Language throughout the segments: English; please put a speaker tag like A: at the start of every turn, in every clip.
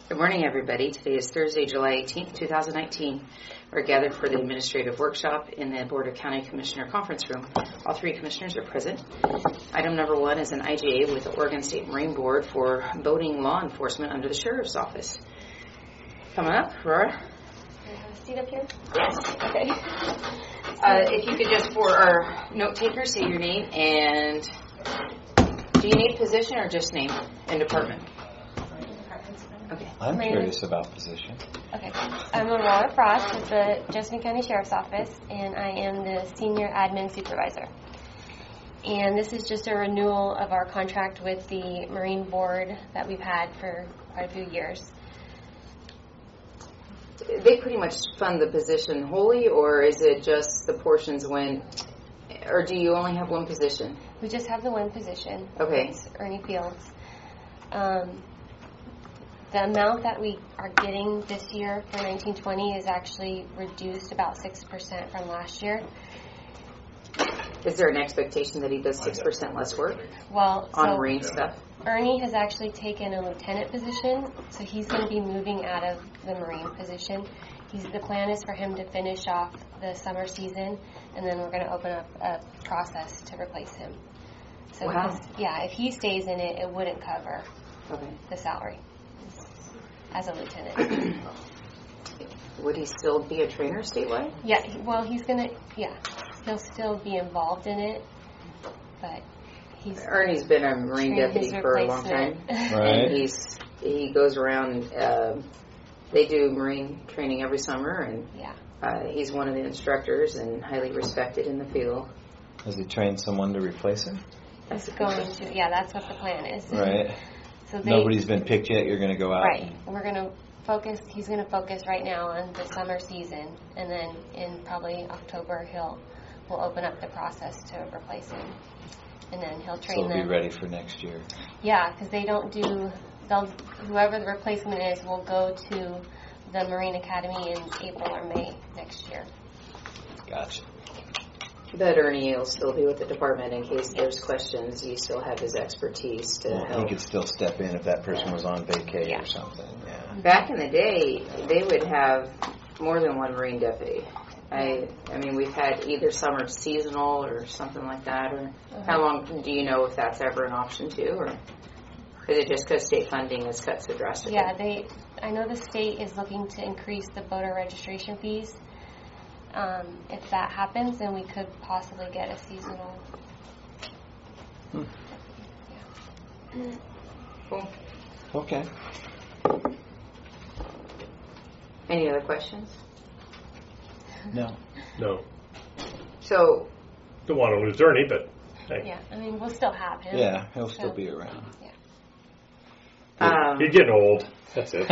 A: Good morning, everybody. Today is Thursday, July 18th, 2019. We're gathered for the administrative workshop in the Board of County Commissioner Conference Room. All three commissioners are present. Item number one is an IGA with the Oregon State Marine Board for boating law enforcement under the Sheriff's Office. Coming up, Aurora.
B: Can I have a seat up here?
A: Yes.
B: Okay.
A: If you could just, for our note takers, say your name and do you need position or just name and department? Okay.
C: I'm curious about position.
B: Okay. I'm Aurora Frost with the Jefferson County Sheriff's Office, and I am the Senior Admin Supervisor. And this is just a renewal of our contract with the Marine Board that we've had for quite a few years.
A: They pretty much fund the position wholly, or is it just the portions when, or do you only have one position?
B: We just have the one position.
A: Okay.
B: It's Ernie Fields. The amount that we are getting this year for 1920 is actually reduced about 6% from last year.
A: Is there an expectation that he does 6% less work
B: Well,
A: on
B: so
A: marine stuff?
B: Ernie has actually taken a lieutenant position, so he's going to be moving out of the Marine position. The plan is for him to finish off the summer season, and then we're going to open up a process to replace him. So,
A: wow.
B: If he stays in it, it wouldn't cover the salary as a lieutenant.
A: Would he still be a trainer statewide?
B: Yeah, well, he's going to, he'll still be involved in it, but
A: Ernie's been a Marine deputy for a long time.
C: Right.
A: And he goes around, they do Marine training every summer, and he's one of the instructors and highly respected in the field.
C: Has he trained someone to replace him?
B: That's what the plan is.
C: Right.
B: So
C: Nobody's been picked yet. You're going to go out.
B: Right. We're going to focus. He's going to focus right now on the summer season, and then in probably October we'll open up the process to replace him, and then he'll train them.
C: So he'll be ready for next year.
B: Yeah, because they don't do. Whoever the replacement is will go to the Marine Academy in April or May next year.
C: Gotcha.
A: But Ernie will still be with the department in case there's questions. You still have his expertise to help.
C: He could still step in if that person was on vacay or something. Yeah.
A: Back in the day, they would have more than one Marine deputy. I mean, we've had either summer seasonal or something like that. Or how long do you know if that's ever an option too, or is it just because state funding is cut so drastically?
B: Yeah, I know the state is looking to increase the boater registration fees. If that happens, then we could possibly get a seasonal.
A: Yeah. Cool.
C: Okay.
A: Any other questions?
C: No.
A: So.
D: Don't want to lose Ernie, but hey.
B: Yeah, I mean, we'll still have him.
C: Yeah, he'll still be around.
B: Yeah.
D: He's getting old. That's it.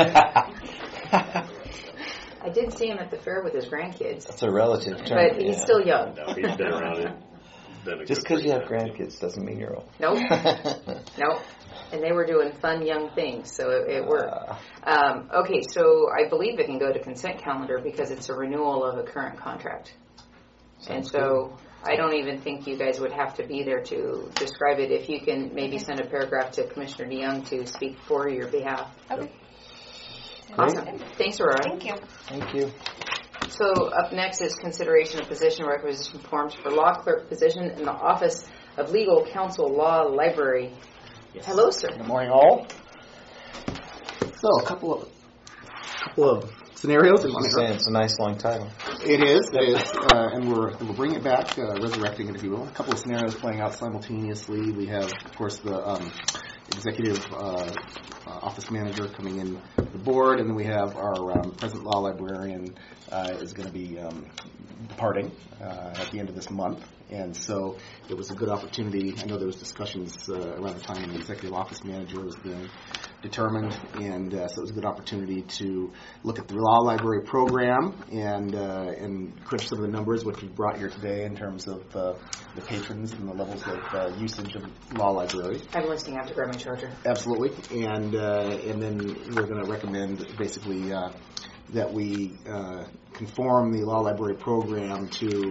A: I did see him at the fair with his grandkids.
C: That's a relative term.
A: But he's still young.
D: No, he's been around.
C: Just because you have grandkids doesn't mean you're old.
A: Nope. Nope. And they were doing fun young things, so it worked. Okay, so I believe it can go to consent calendar because it's a renewal of a current contract. And so I don't even think you guys would have to be there to describe it. If you can maybe send a paragraph to Commissioner DeYoung to speak for your behalf.
B: Okay.
A: Awesome. Thanks, Aurora.
B: Thank you.
C: Thank you.
A: So up next is consideration of position requisition forms for law clerk position in the Office of Legal Counsel Law Library. Yes. Hello, sir.
E: Good morning, all. So a couple of scenarios.
C: It's a nice long title.
E: It is, and we'll bring it back, resurrecting it, if you will. A couple of scenarios playing out simultaneously. We have, of course, the executive office manager coming in the board, and then we have our present law librarian is going to be departing at the end of this month. And so it was a good opportunity. I know there was discussions around the time when the executive office manager was being determined, and so it was a good opportunity to look at the law library program and crunch some of the numbers which we brought here today in terms of the patrons and the levels of usage of law library.
A: I'm listening. I have to grab my charger.
E: Absolutely, and then we're going to recommend basically that we conform the law library program to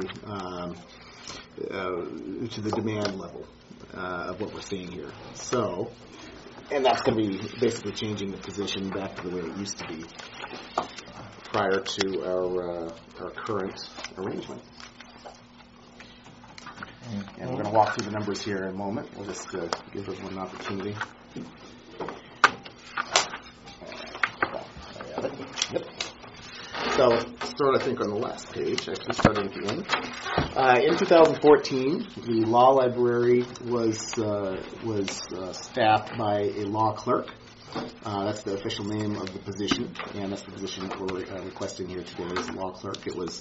E: the demand level of what we're seeing here. So And that's going to be basically changing the position back to the way it used to be prior to our current arrangement. And we're going to walk through the numbers here in a moment. We'll just give everyone an opportunity. Yep. So let's start, I think, on the last page, actually starting at the end. In 2014, the law library was staffed by a law clerk. That's the official name of the position, and that's the position that we're requesting here today is law clerk. It was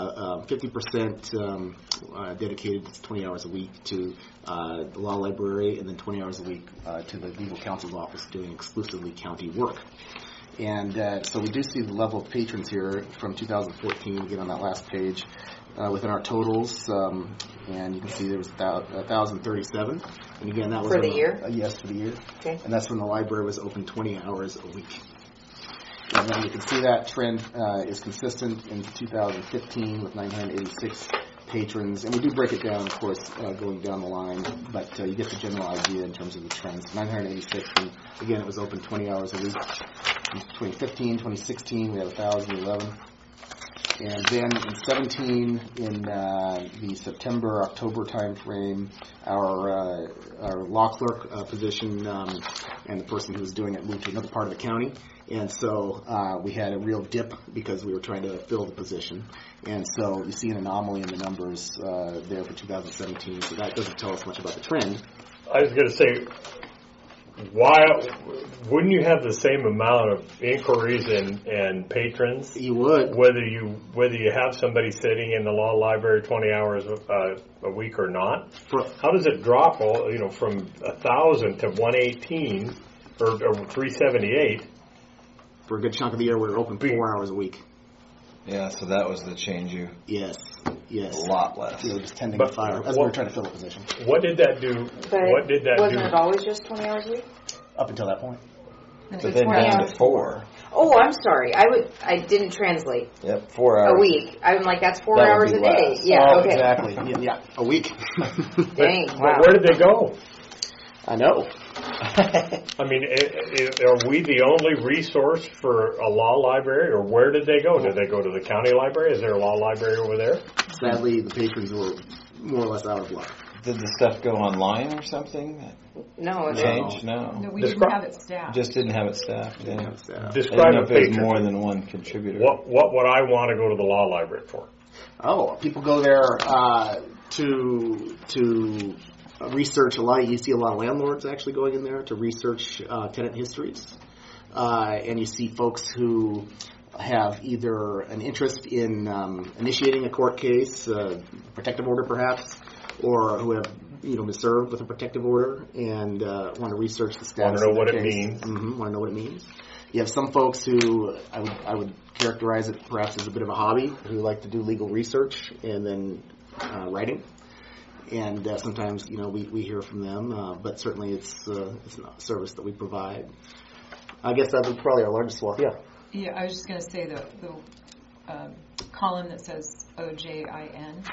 E: 50% dedicated 20 hours a week to the law library, and then 20 hours a week to the legal counsel's office doing exclusively county work. And so we do see the level of patrons here from 2014, again on that last page, within our totals. And you can see there was 1,037. And again, that was
A: for the year?
E: Yes, for the year.
A: Okay.
E: And that's when the library was open 20 hours a week. And then you can see that trend is consistent in 2015 with 986 patrons. And we do break it down, of course, going down the line, but you get the general idea in terms of the trends. 986, and again, it was open 20 hours a week. In 2015, 2016, we had 1,011. And then in 17, in the September-October time frame, our law clerk position and the person who was doing it moved to another part of the county. And so we had a real dip because we were trying to fill the position. And so you see an anomaly in the numbers there for 2017. So that doesn't tell us much about the trend.
D: I was going to say, why wouldn't you have the same amount of inquiries and patrons?
E: You would.
D: Whether you have somebody sitting in the law library 20 hours a week or not. How does it drop from 1,000 to 118 or 378?
E: For a good chunk of the year, we were open 4 hours a week.
C: Yeah, so that was the change.
E: Yes.
C: A lot less.
E: You were just tending to fire as we were trying to fill the position.
D: What did that do? What did that
A: wasn't
D: do?
A: it always just 20 hours a week?
E: Up until that point.
C: But then down to 4.
A: Oh, I'm sorry. I didn't translate.
C: Yep, 4 hours.
A: A week. I'm like, that's 4
C: That would
A: hours
C: be
A: a day.
C: less.
A: Yeah, okay.
E: Exactly. Yeah, a week.
A: Dang,
D: But
A: wow.
D: where did they go?
E: I know.
D: I mean, are we the only resource for a law library, or where did they go? Did they go to the county library? Is there a law library over there?
E: Sadly, the patrons were more or less out of luck.
C: Did the stuff go online or something?
A: No, it's
C: Change? No.
F: No, we didn't have it staffed.
C: Just didn't have it staffed. Yeah. I
D: Describe
C: didn't know
D: a
C: if there was
D: patron.
C: more than one contributor.
D: What would I want to go to the law library for?
E: Oh, people go there to research a lot. You see a lot of landlords actually going in there to research tenant histories. And you see folks who have either an interest in initiating a court case, protective order perhaps, or who have been served with a protective order and want to research the status
D: Want to know
E: of
D: what
E: the
D: it
E: case.
D: means.
E: Mm-hmm, want to know what it means. You have some folks who I would characterize it perhaps as a bit of a hobby, who like to do legal research and then writing. And sometimes, we hear from them, but certainly it's not a service that we provide. I guess that was probably our largest swath. Yeah.
F: Yeah, I was just going to say the column that says OJIN,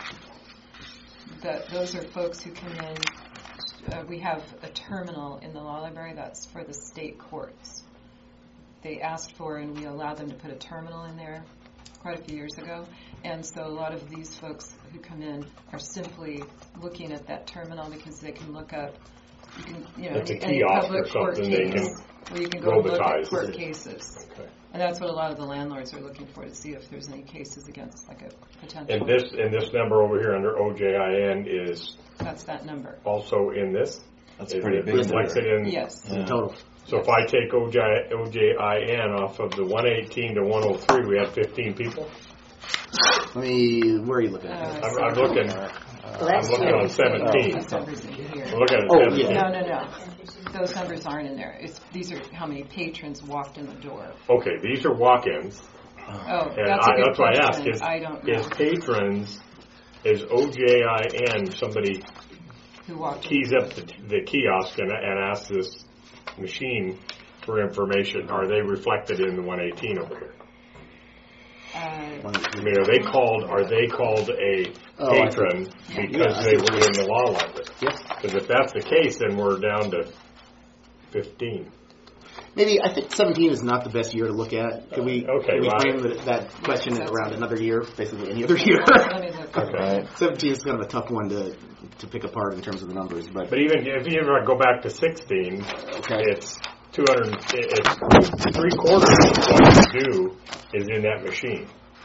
F: those are folks who come in. We have a terminal in the law library that's for the state courts. They asked for, and we allowed them to put a terminal in there quite a few years ago. And so a lot of these folks who come in are simply looking at that terminal because they can look up,
D: It's a
F: any
D: kiosk
F: public
D: or
F: court
D: something they
F: case
D: can
F: where you can go look at
D: robotize.
F: court cases.
D: Okay.
F: And that's what a lot of the landlords are looking for, to see if there's any cases against like a potential.
D: And this number over here under OJIN is
F: That's that number.
D: also in this?
C: That's
D: Is
C: pretty
D: it
C: big.
D: reflected in?
F: Yes.
C: Yeah.
E: Total.
D: So if I take OJIN off of the 118 to 103, we have 15 people?
E: Where are you looking at?
D: I'm looking.
A: That's
D: I'm looking on 17.
F: These numbers in here.
D: I'm looking at
E: Oh,
D: 17.
E: yeah.
F: No. Those numbers aren't in there. These are how many patrons walked in the door.
D: Okay, these are walk-ins.
F: Oh,
D: And
F: that's a good
D: that's why I
F: question.
D: asked.
F: I don't know
D: Is patrons, is OJIN somebody
F: who walked in.
D: keys up the kiosk and asks this machine for information? Are they reflected in the 118 over here? I mean, are they called a patron because they were in the law library?
E: Yes.
D: Because if that's the case, then we're down to 15.
E: Maybe I think 17 is not the best year to look at. Can we
D: well,
E: frame that question around another year, basically any other year?
F: Let me look.
D: Okay.
E: 17 is kind of a tough one to pick apart in terms of the numbers, but
D: Even if you ever go back to 16,
E: okay.
D: it's 200. It's 3/4 of what you do is in that machine.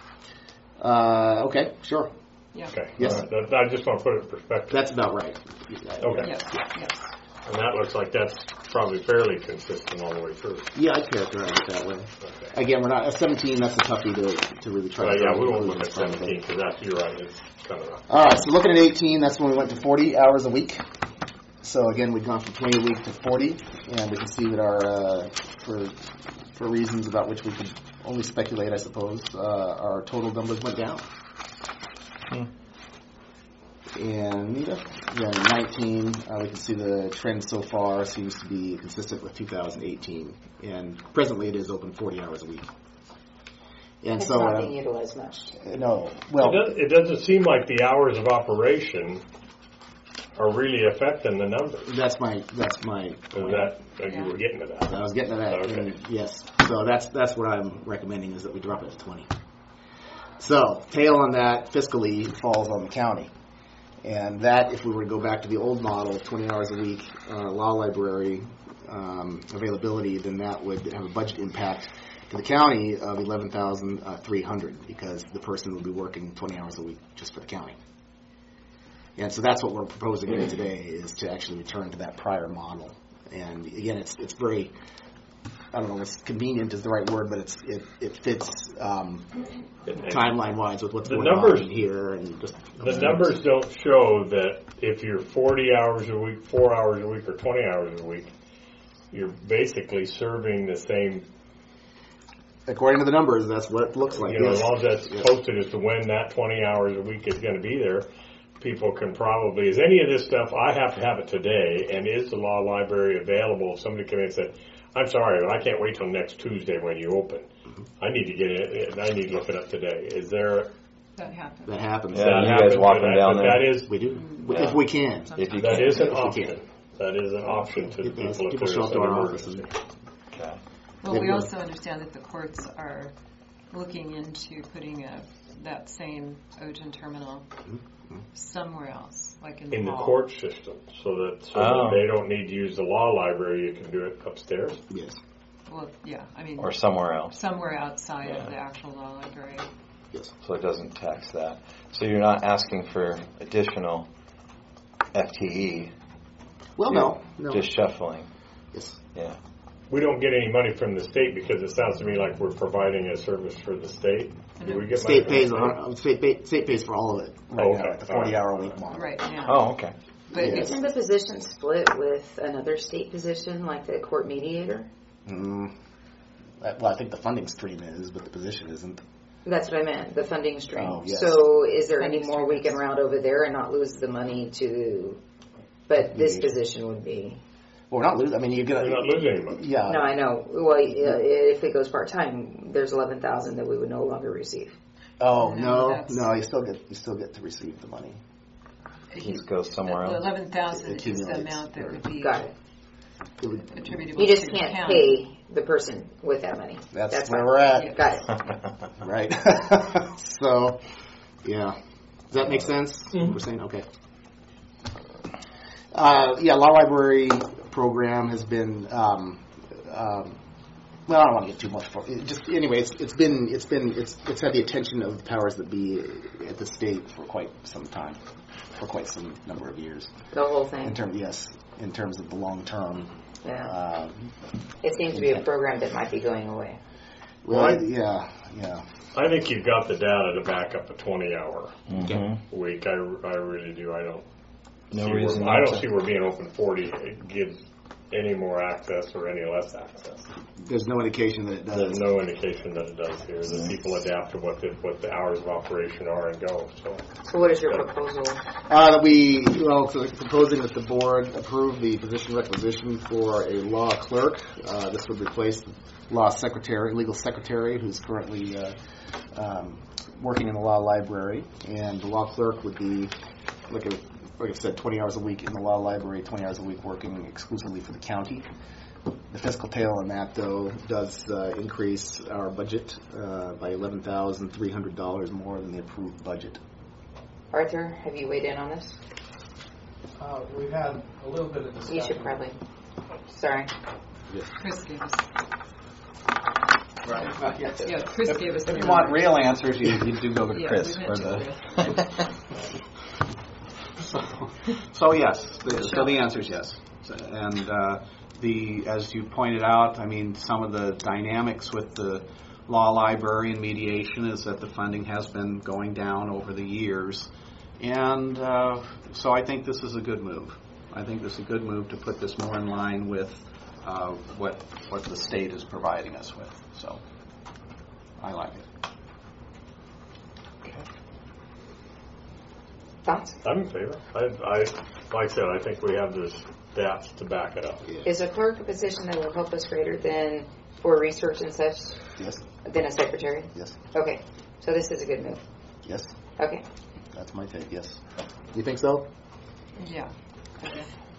E: Okay, sure.
F: Yeah.
D: Okay.
E: Yes.
D: All right. I just want to put it in perspective.
E: That's about right.
D: Okay.
F: Yes. Yes.
D: And that looks like that's probably fairly consistent all the way through.
E: Yeah, I'd characterize it that way.
D: Okay.
E: Again, we're not at 17. That's a toughie to really try.
D: Well,
E: to
D: yeah, we won't look at
E: from.
D: 17 because you're right. It's kind of
E: All right, so looking at 18, that's when we went to 40 hours a week. So again, we've gone from 20 a week to 40, and we can see that our for reasons about which we could only speculate, I suppose, our total numbers went down. And then 19, we can see the trend so far seems to be consistent with 2018, and presently it is open 40 hours a week. And
A: It's
E: so,
A: not being utilized much.
E: no, well,
D: It doesn't seem like the hours of operation are really affecting the numbers.
E: that's my
D: Is
E: point.
D: that you were getting to that?
E: I was getting to that.
D: Okay.
E: And yes. So that's what I'm recommending is that we drop it to 20. So tail on that fiscally falls on the county. And that, if we were to go back to the old model, 20 hours a week, law library availability, then that would have a budget impact to the county of $11,300 because the person would be working 20 hours a week just for the county. And so that's what we're proposing here today is to actually return to that prior model. And again, it's very, I don't know if convenient is the right word, but it fits timeline wise with what's
D: The
E: going
D: numbers-
E: on here and just
D: The numbers don't show that if you're 40 hours a week, 4 hours a week, or 20 hours a week, you're basically serving the same.
E: according to the numbers, that's what it looks like.
D: As long as that's posted as to when that 20 hours a week is going to be there, people can probably, is any of this stuff, I have to have it today, and is the law library available? If somebody came in and said, I'm sorry, I can't wait till next Tuesday when you open. I need to get it, I need to look it up today. Is there...
F: That happens.
E: That happens.
C: Yeah,
D: that
C: you guys
D: happens,
C: walking
D: but
C: down there.
D: That is,
E: We do.
C: Yeah.
E: If we can.
C: If you
D: that
C: can.
D: is an
E: If we
D: option.
E: can.
D: That is an option to
E: Yes,
D: people if
E: people
D: there's
E: show up
D: an
E: to our
D: emergency.
E: offices.
C: Okay.
F: Well, we also understand that the courts are looking into putting that same OGEN terminal somewhere else, like in the
D: In the
F: hall.
D: court system, so that they don't need to use the law library, you can do it upstairs.
E: Yes.
F: Well, yeah, I mean,
C: Or somewhere else.
F: somewhere outside of the actual law library.
E: Yes.
C: So it doesn't tax that. So you're not asking for additional FTE.
E: Well, no.
C: Just shuffling.
E: Yes.
C: Yeah.
D: We don't get any money from the state because it sounds to me like we're providing a service for the state. Do we get money
E: State
D: from
E: pays.
D: the state?
E: State pays for all of it. Right
D: Okay.
E: now, at the 40-hour week model.
F: Right now.
C: Oh, okay.
F: But
E: Yes.
F: it's,
A: Isn't the position split with another state position, like the court mediator?
E: Well, I think the funding stream is, but the position isn't.
A: That's what I meant, the funding stream.
E: Oh, yes.
A: So is there any
F: Funding
A: more we
F: stream.
A: can route over there and not lose the money to, but this position would be,
E: Well, we're not losing. I mean, you're gonna.
D: We're not losing any money.
E: Yeah.
A: no, I know. Well, if it goes part-time, there's 11,000 that we would no longer receive.
E: Oh
F: No,
E: no,
F: that's-
E: no. You still get to receive the money.
C: Just go somewhere
F: the
C: else.
F: 11,000
E: It
F: is the
E: accumulates.
F: amount that would be
A: Got it.
E: It would,
F: attributable
A: You just
F: to the
A: can't
F: county.
A: pay the person with that money.
E: that's
A: fine.
E: where we're at.
A: Got it.
E: Right. So, yeah. Does that make sense? We're saying okay. Yeah, law library program has been. Well, I don't want to get too much for it. Just anyway, it's had the attention of the powers that be at the state for quite some time, for quite some number of years.
A: The whole thing.
E: In terms of the long term.
A: Yeah. It seems to be a program that might be going away.
E: Well, yeah.
D: I think you've got the data to back up a 20-hour
C: Mm-hmm.
D: week. I really do. I don't.
C: No
D: see
C: reason
D: where, I
C: not
D: don't
C: to.
D: see where being open 40 gives any more access or any less access.
E: There's no indication that it does.
D: There's no indication that it does here. That people adapt to what the hours of operation are and go.
A: So what is your proposal?
E: Proposing that the board approve the position requisition for a law clerk. This would replace the legal secretary, who's currently working in the law library, and the law clerk would be, like I said, 20 hours a week in the law library, 20 hours a week working exclusively for the county. The fiscal tail on that, though, does increase our budget by $11,300 more than the approved budget.
A: Arthur, have you weighed in on this?
G: We've had a little bit of discussion.
A: You should probably. Sorry.
F: Chris gave us.
G: Right.
F: Yeah, Chris gave us.
G: If you want real answers, you do go to Chris.
F: we
G: For
F: mentioned
G: the so yes, the answer is yes. And as you pointed out, I mean, some of the dynamics with the law library and mediation is that the funding has been going down over the years. And so I think this is a good move. I think this is a good move to put this more in line with what the state is providing us with. So I like it.
A: Thoughts?
D: I'm in favor. I like I said, I think we have the stats to back it up.
A: Is a clerk a position that will help us greater than for research and such
E: Yes.
A: than a secretary?
E: Yes.
A: Okay. So this is a good move.
E: Yes.
A: Okay.
E: That's my take. Yes. You think so?
F: Yeah. Okay.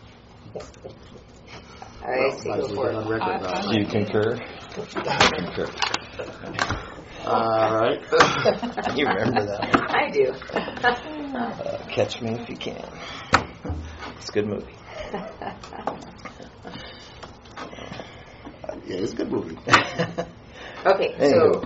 A: I see.
E: Might as
A: Go
E: well
A: for
E: get on
A: it.
E: record about
C: Do
E: it.
C: you concur? Concur.
E: All right.
C: You remember that one.
A: I do.
C: Catch Me If You Can. It's a good movie.
E: Yeah, it's a good movie.
A: Okay. So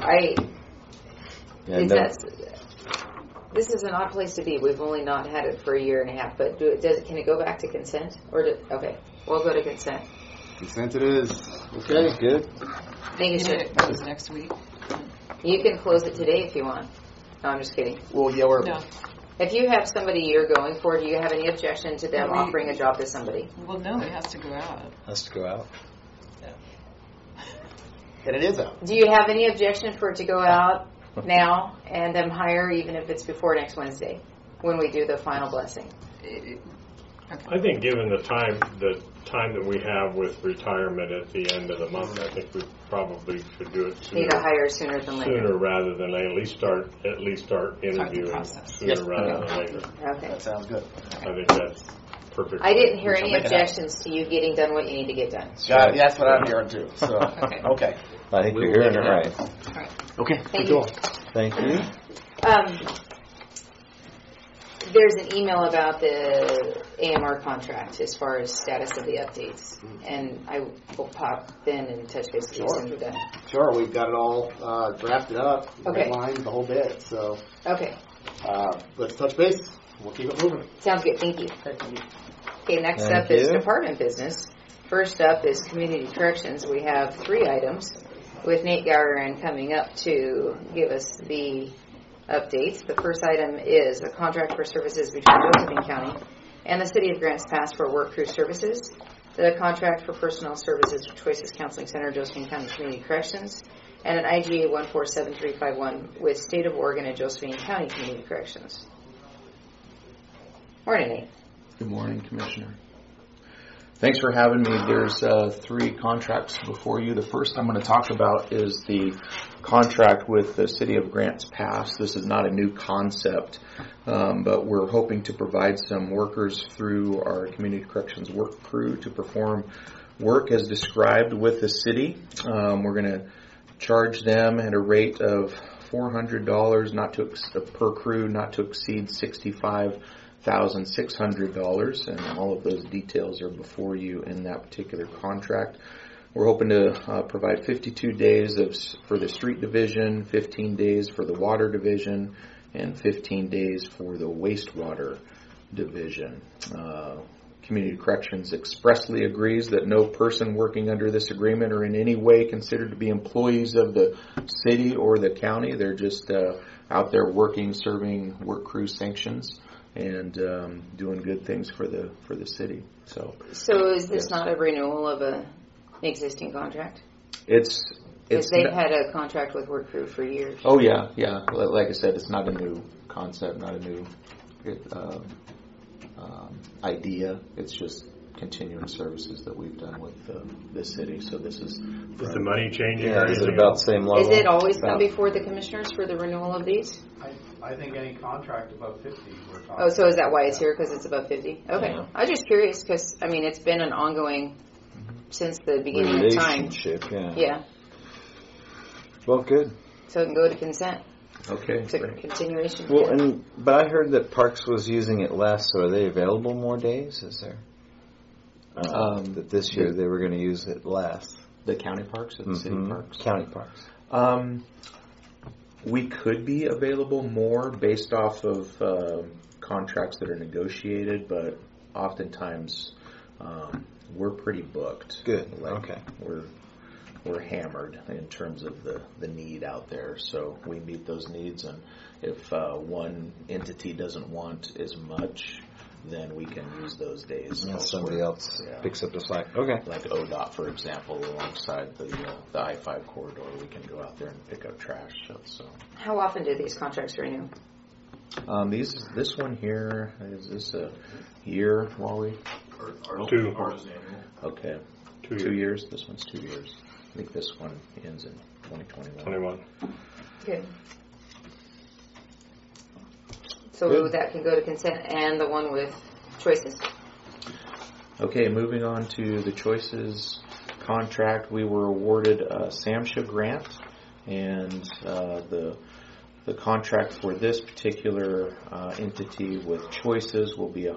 A: this is an odd place to be. We've only not had it for a year and a half. But can it go back to consent? Okay. We'll go to consent.
E: Consent it is. Okay.
C: Good.
A: Thank you, sir.
F: It goes next week.
A: You can close it today if you want. No, I'm just kidding.
E: Well, yeah, we're.
F: No.
A: If you have somebody you're going for, do you have any objection to them offering a job to somebody?
F: Well, no, it has to go out.
C: Has to go out.
E: And it is out.
A: Do you have any objection for it to go out now and them hire even if it's before next Wednesday when we do the final blessing?
D: I think given the time that we have with retirement at the end of the month, I think we probably should do it
A: Need to hire sooner than later.
D: sooner rather than later. At least start interviewing
F: process.
D: sooner
E: Yes.
D: rather than later.
A: Okay.
E: That sounds good.
D: I think that's perfect.
A: I didn't hear
E: We shall
A: any
E: make it happen.
A: objections to you getting done what you need to get done.
E: Yeah, that's what I'm hearing too. So,
F: Okay.
E: okay.
C: I think
E: We'll
C: you're hearing
E: make
C: it
E: it
C: right.
F: All right.
E: Okay.
A: Thank
E: good
A: you.
E: deal.
C: Thank you.
A: There's an email about the AMR contract as far as status of the updates, and I will pop in and touch base with you as soon as we're done.
E: Sure, we've got it all drafted up,
A: Okay.
E: red lines, the whole bit. So
A: Okay,
E: let's touch base. We'll keep it moving.
A: sounds good. Thank you. Okay, next
C: Thank
A: up is
C: you.
A: department business. First up is community corrections. We have 3 items with Nate Gowran coming up to give us the updates. The first item is a contract for services between Josephine County and the City of Grants Pass for work crew services. The contract for personnel services for Choices Counseling Center, Josephine County Community Corrections, and an IGA 147351 with State of Oregon and Josephine County Community Corrections. Morning, Nate.
H: Good morning, Commissioner. Thanks for having me. There's 3 contracts before you. The first I'm going to talk about is the contract with the City of Grants Pass. This is not a new concept, but we're hoping to provide some workers through our Community Corrections work crew to perform work as described with the city. We're going to charge them at a rate of $400 per crew, not to exceed $65,600, and all of those details are before you in that particular contract. We're hoping to provide 52 days for the street division, 15 days for the water division, and 15 days for the wastewater division. Community Corrections expressly agrees that no person working under this agreement are in any way considered to be employees of the city or the county. They're just out there working, serving work crew sanctions, and doing good things for the city. So
A: is this not a renewal of an existing contract?
H: It's
A: Because they've had a contract with work crew for years.
H: Oh yeah. Like I said, it's not a new concept, not a new idea. It's just continuing services that we've done with the city. So this is.
D: Is the money changing?
C: Yeah,
D: or
C: is it
D: anything
C: about
D: else?
C: the same level?
A: Is it always come before the commissioners for the renewal of these?
G: I think any contract above 50 we're talking.
A: Oh, so is that why it's here? Because it's above 50? Okay.
C: Yeah.
A: I was just curious because, I mean, it's been an ongoing since the beginning of time.
C: Relationship, yeah.
A: Yeah.
C: Well, good.
A: So it can go to consent.
H: Okay.
A: To
H: Great.
A: continuation.
C: Well,
A: yeah.
C: but I heard that Parks was using it less, so are they available more days? Is there? That this year they were going to use it less.
H: The county parks or the city parks?
C: County parks.
H: We could be available more based off of contracts that are negotiated, but oftentimes we're pretty booked.
C: Good.
H: Like,
C: Okay.
H: We're hammered in terms of the need out there, so we meet those needs, and if one entity doesn't want as much, then we can use those days.
C: And somebody else picks up the slack. Okay.
H: Like ODOT, for example, alongside the I-5 corridor, we can go out there and pick up trash. So,
A: How often do these contracts renew?
H: this one here, is this a year, Wally?
D: Two.
H: Okay. 2 years. This one's 2 years. I think this one ends in 2021.
D: 21.
A: Good. So that can go to consent, and the one with choices?
H: Okay, moving on to the choices contract. We were awarded a SAMHSA grant, and the contract for this particular entity with choices will be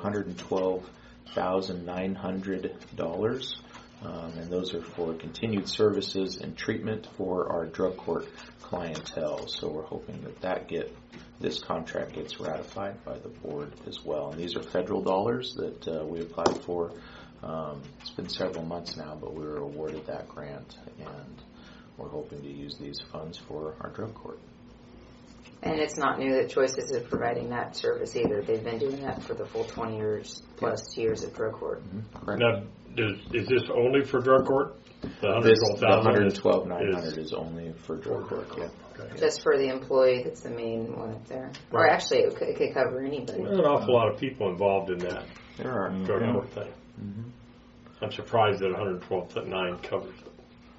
H: $112,900. And those are for continued services and treatment for our drug court clientele. So we're hoping that this contract gets ratified by the board as well. And these are federal dollars that we applied for. It's been several months now, but we were awarded that grant, and we're hoping to use these funds for our drug court.
A: And it's not new that Choices is providing that service either. They've been doing that for the full 20 years plus years of drug court.
H: Correct.
D: Now, is this only for drug court? The
H: $112,900 is only for drug court. Yeah.
D: Okay.
A: Just for the employee, that's the main one up there. Or
D: Right.
A: actually, it could cover anybody.
D: There's an awful lot of people involved in that
H: There are.
D: drug court thing. I'm surprised that 112.9 covers it.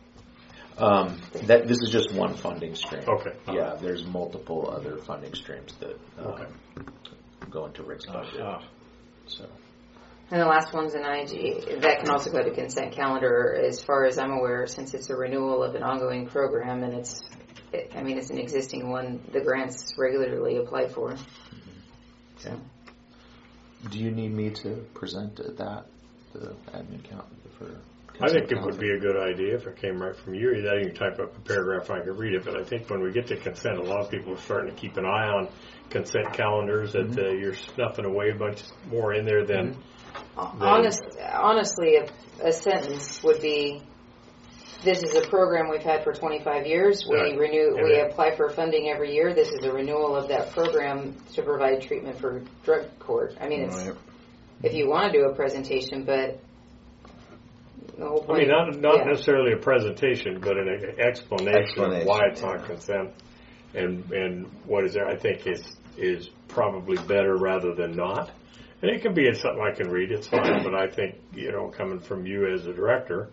H: This is just one funding stream.
D: Okay.
H: Yeah, there's multiple other funding streams that go into Rick's budget. So.
A: And the last one's an IG. That can also go to consent calendar, as far as I'm aware, since it's a renewal of an ongoing program, and it's an existing one. The grants regularly applied for.
H: Okay. Do you need me to present the admin count for?
D: I think it would be a good idea if it came right from you. That you can type up a paragraph, I could read it. But I think when we get to consent, a lot of people are starting to keep an eye on consent calendars. That you're snuffing away a bunch more in there than.
A: Honestly, a sentence would be: "This is a program we've had for 25 years. We
D: Right.
A: We apply for funding every year. This is a renewal of that program to provide treatment for drug court." I mean, it's if you want to do a presentation, but the whole point.
D: Not necessarily a presentation, but an explanation of why it's on consent and what is there. I think is probably better rather than not. And it can be something I can read. It's fine, but I think coming from you as a director,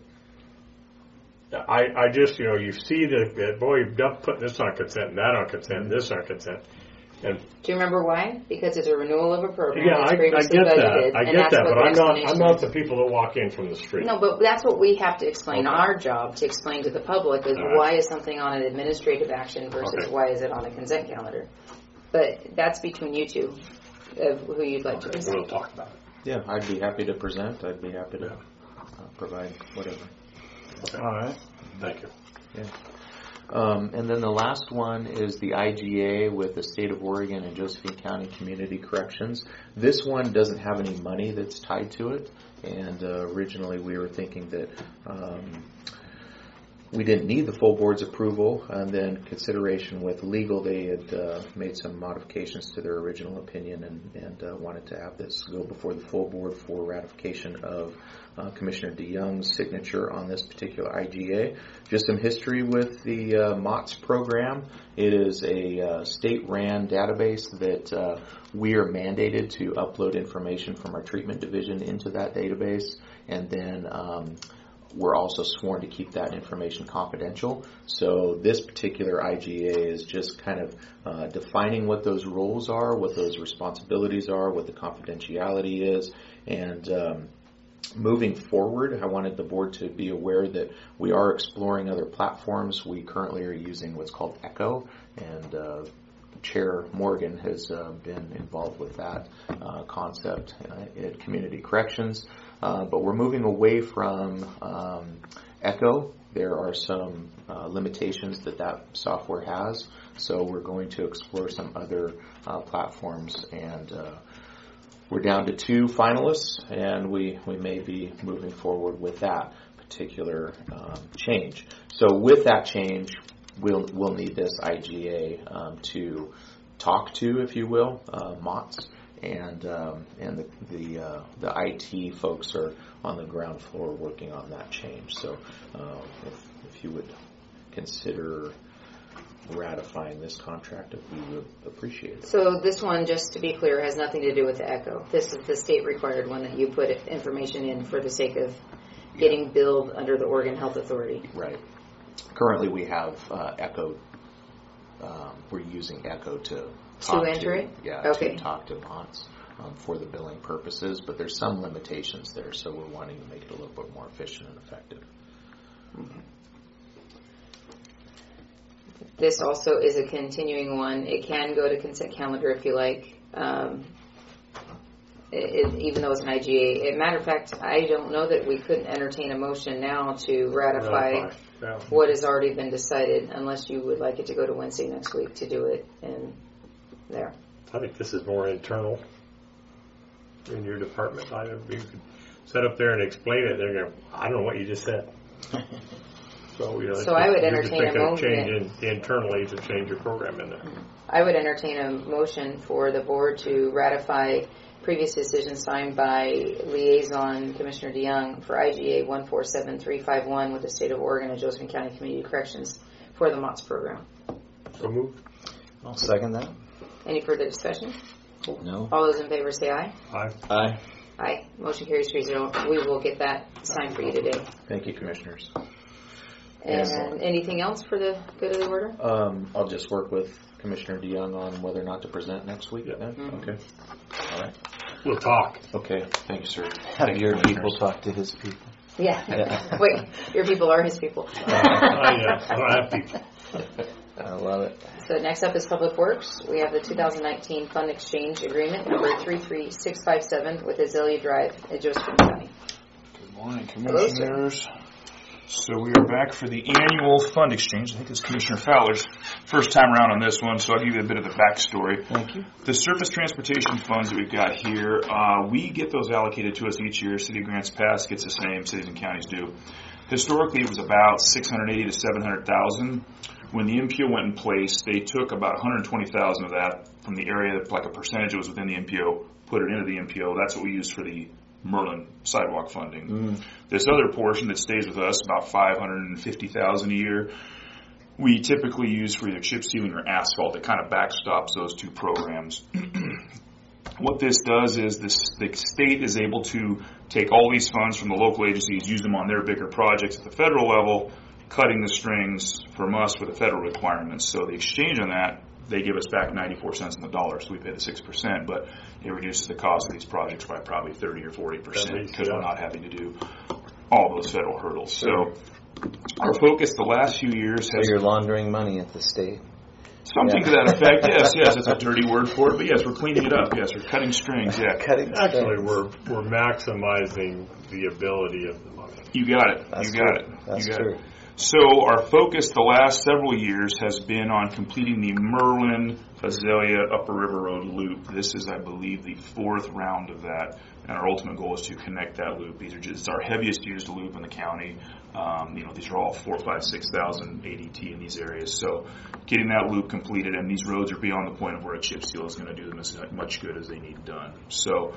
D: I just you see that boy, you've done putting this on consent, and that on consent, and this on consent. And
A: do you remember why? Because it's a renewal of a program.
D: Yeah,
A: that's
D: I
A: previously
D: get
A: budgeted,
D: that. I
A: and
D: get
A: that's
D: that,
A: what
D: but
A: the
D: I'm
A: explanation
D: not
A: is.
D: the people that walk in from the street.
A: No, but that's what we have to explain. Our job to explain to the public is why is something on an administrative action versus why is it on a consent calendar. But that's between you two of who you'd like to present.
D: We'll talk about it.
H: Yeah, I'd be happy to present. I'd be happy to provide whatever.
D: Okay.
C: All right.
D: Thank you.
H: Yeah. And then the last one is the IGA with the State of Oregon and Josephine County Community Corrections. This one doesn't have any money that's tied to it, and originally we were thinking that we didn't need the full board's approval, and then consideration with legal, they had made some modifications to their original opinion and wanted to have this go before the full board for ratification of Commissioner DeYoung's signature on this particular IGA. Just some history with the MOTS program. It is a state-ran database that we are mandated to upload information from our treatment division into that database, and then we're also sworn to keep that information confidential. So this particular IGA is just kind of defining what those roles are, what those responsibilities are, what the confidentiality is, and Moving forward, I wanted the board to be aware that we are exploring other platforms. We currently are using what's called Echo, and Chair Morgan has been involved with that concept at Community Corrections. But we're moving away from Echo. There are some limitations that software has, so we're going to explore some other platforms, and we're down to 2 finalists, and we may be moving forward with that particular change. So with that change, we'll need this IGA to talk to, if you will, MOTS, and the IT folks are on the ground floor working on that change. So if you would consider ratifying this contract, we would appreciate it.
A: So this one, just to be clear, has nothing to do with the ECHO. This is the state required one that you put information in for the sake of getting billed under the Oregon Health Authority.
H: Right. Currently we have ECHO. We're using ECHO to
A: enter it?
H: Yeah,
A: okay.
H: To talk to MOTS for the billing purposes, but there's some limitations there, so we're wanting to make it a little bit more efficient and effective.
A: Okay. This also is a continuing one. It can go to consent calendar if you like, even though it's an IGA. Matter of fact, I don't know that we couldn't entertain a motion now to ratify what has already been decided, unless you would like it to go to Wednesday next week to do it in there.
D: I think this is more internal in your department. You could sit up there and explain it. They're going, I don't know what you just said. So
A: I would entertain a motion.
D: Change internally to change your program in there.
A: I would entertain a motion for the board to ratify previous decisions signed by Liaison Commissioner DeYoung for IGA 147351 with the State of Oregon and Josephine County Community Corrections for the MOTS program.
D: So moved.
C: I'll second that.
A: Any further discussion?
C: No.
A: All those in favor say aye.
D: Aye.
C: Aye.
A: Aye. Motion carries 3-0. We will get that signed for you today.
H: Thank you, Commissioners.
A: And anything else for the good of the order?
H: I'll just work with Commissioner DeYoung on whether or not to present next week. Then?
A: Mm-hmm.
H: Okay. All right.
D: We'll talk.
H: Okay. Thank you, sir.
C: Have your people talk to his people.
A: Yeah. Wait, your people are his people.
D: I have people.
C: I love it.
A: So next up is Public Works. We have the 2019 Fund Exchange Agreement number 33657 with Azalea Drive at Josephine County.
I: Good morning, Commissioners. So we are back for the annual fund exchange. I think it's Commissioner Fowler's first time around on this one, so I'll give you a bit of the backstory.
C: Thank you.
I: The surface transportation funds that we've got here, we get those allocated to us each year. City of Grants Pass gets the same, cities and counties do. Historically, it was about $680,000 to $700,000. When the MPO went in place, they took about $120,000 of that from the area, like a percentage that was within the MPO, put it into the MPO. That's what we used for the Merlin sidewalk funding. This other portion that stays with us, about $550,000 a year, we typically use for either chip sealing or asphalt. It kind of backstops those two programs. What this does is the state is able to take all these funds from the local agencies, use them on their bigger projects at the federal level, cutting the strings from us for the federal requirements. So the exchange on that, they give us back 94 cents on the dollar, so we pay the 6%, but it reduces the cost of these projects by probably 30 or 40% because we're not having to do all those federal hurdles. So our focus the last few years has...
C: So you're laundering money at the state?
I: Something to that effect, yes, it's a dirty word for it, but yes, we're cleaning it up, yes, we're cutting strings, yeah.
D: Actually, we're maximizing the ability of the money.
I: You got it,
C: That's
I: you got
C: true.
I: it.
C: That's
I: you got
C: true.
I: it. So our focus the last several years has been on completing the Merlin Azalea Upper River Road loop. This is, I believe, the 4th round of that, and our ultimate goal is to connect that loop. It's our heaviest used loop in the county. These are all 4,000, 5,000, 6,000 ADT in these areas. So getting that loop completed, and these roads are beyond the point of where a chip seal is going to do them as much good as they need done. So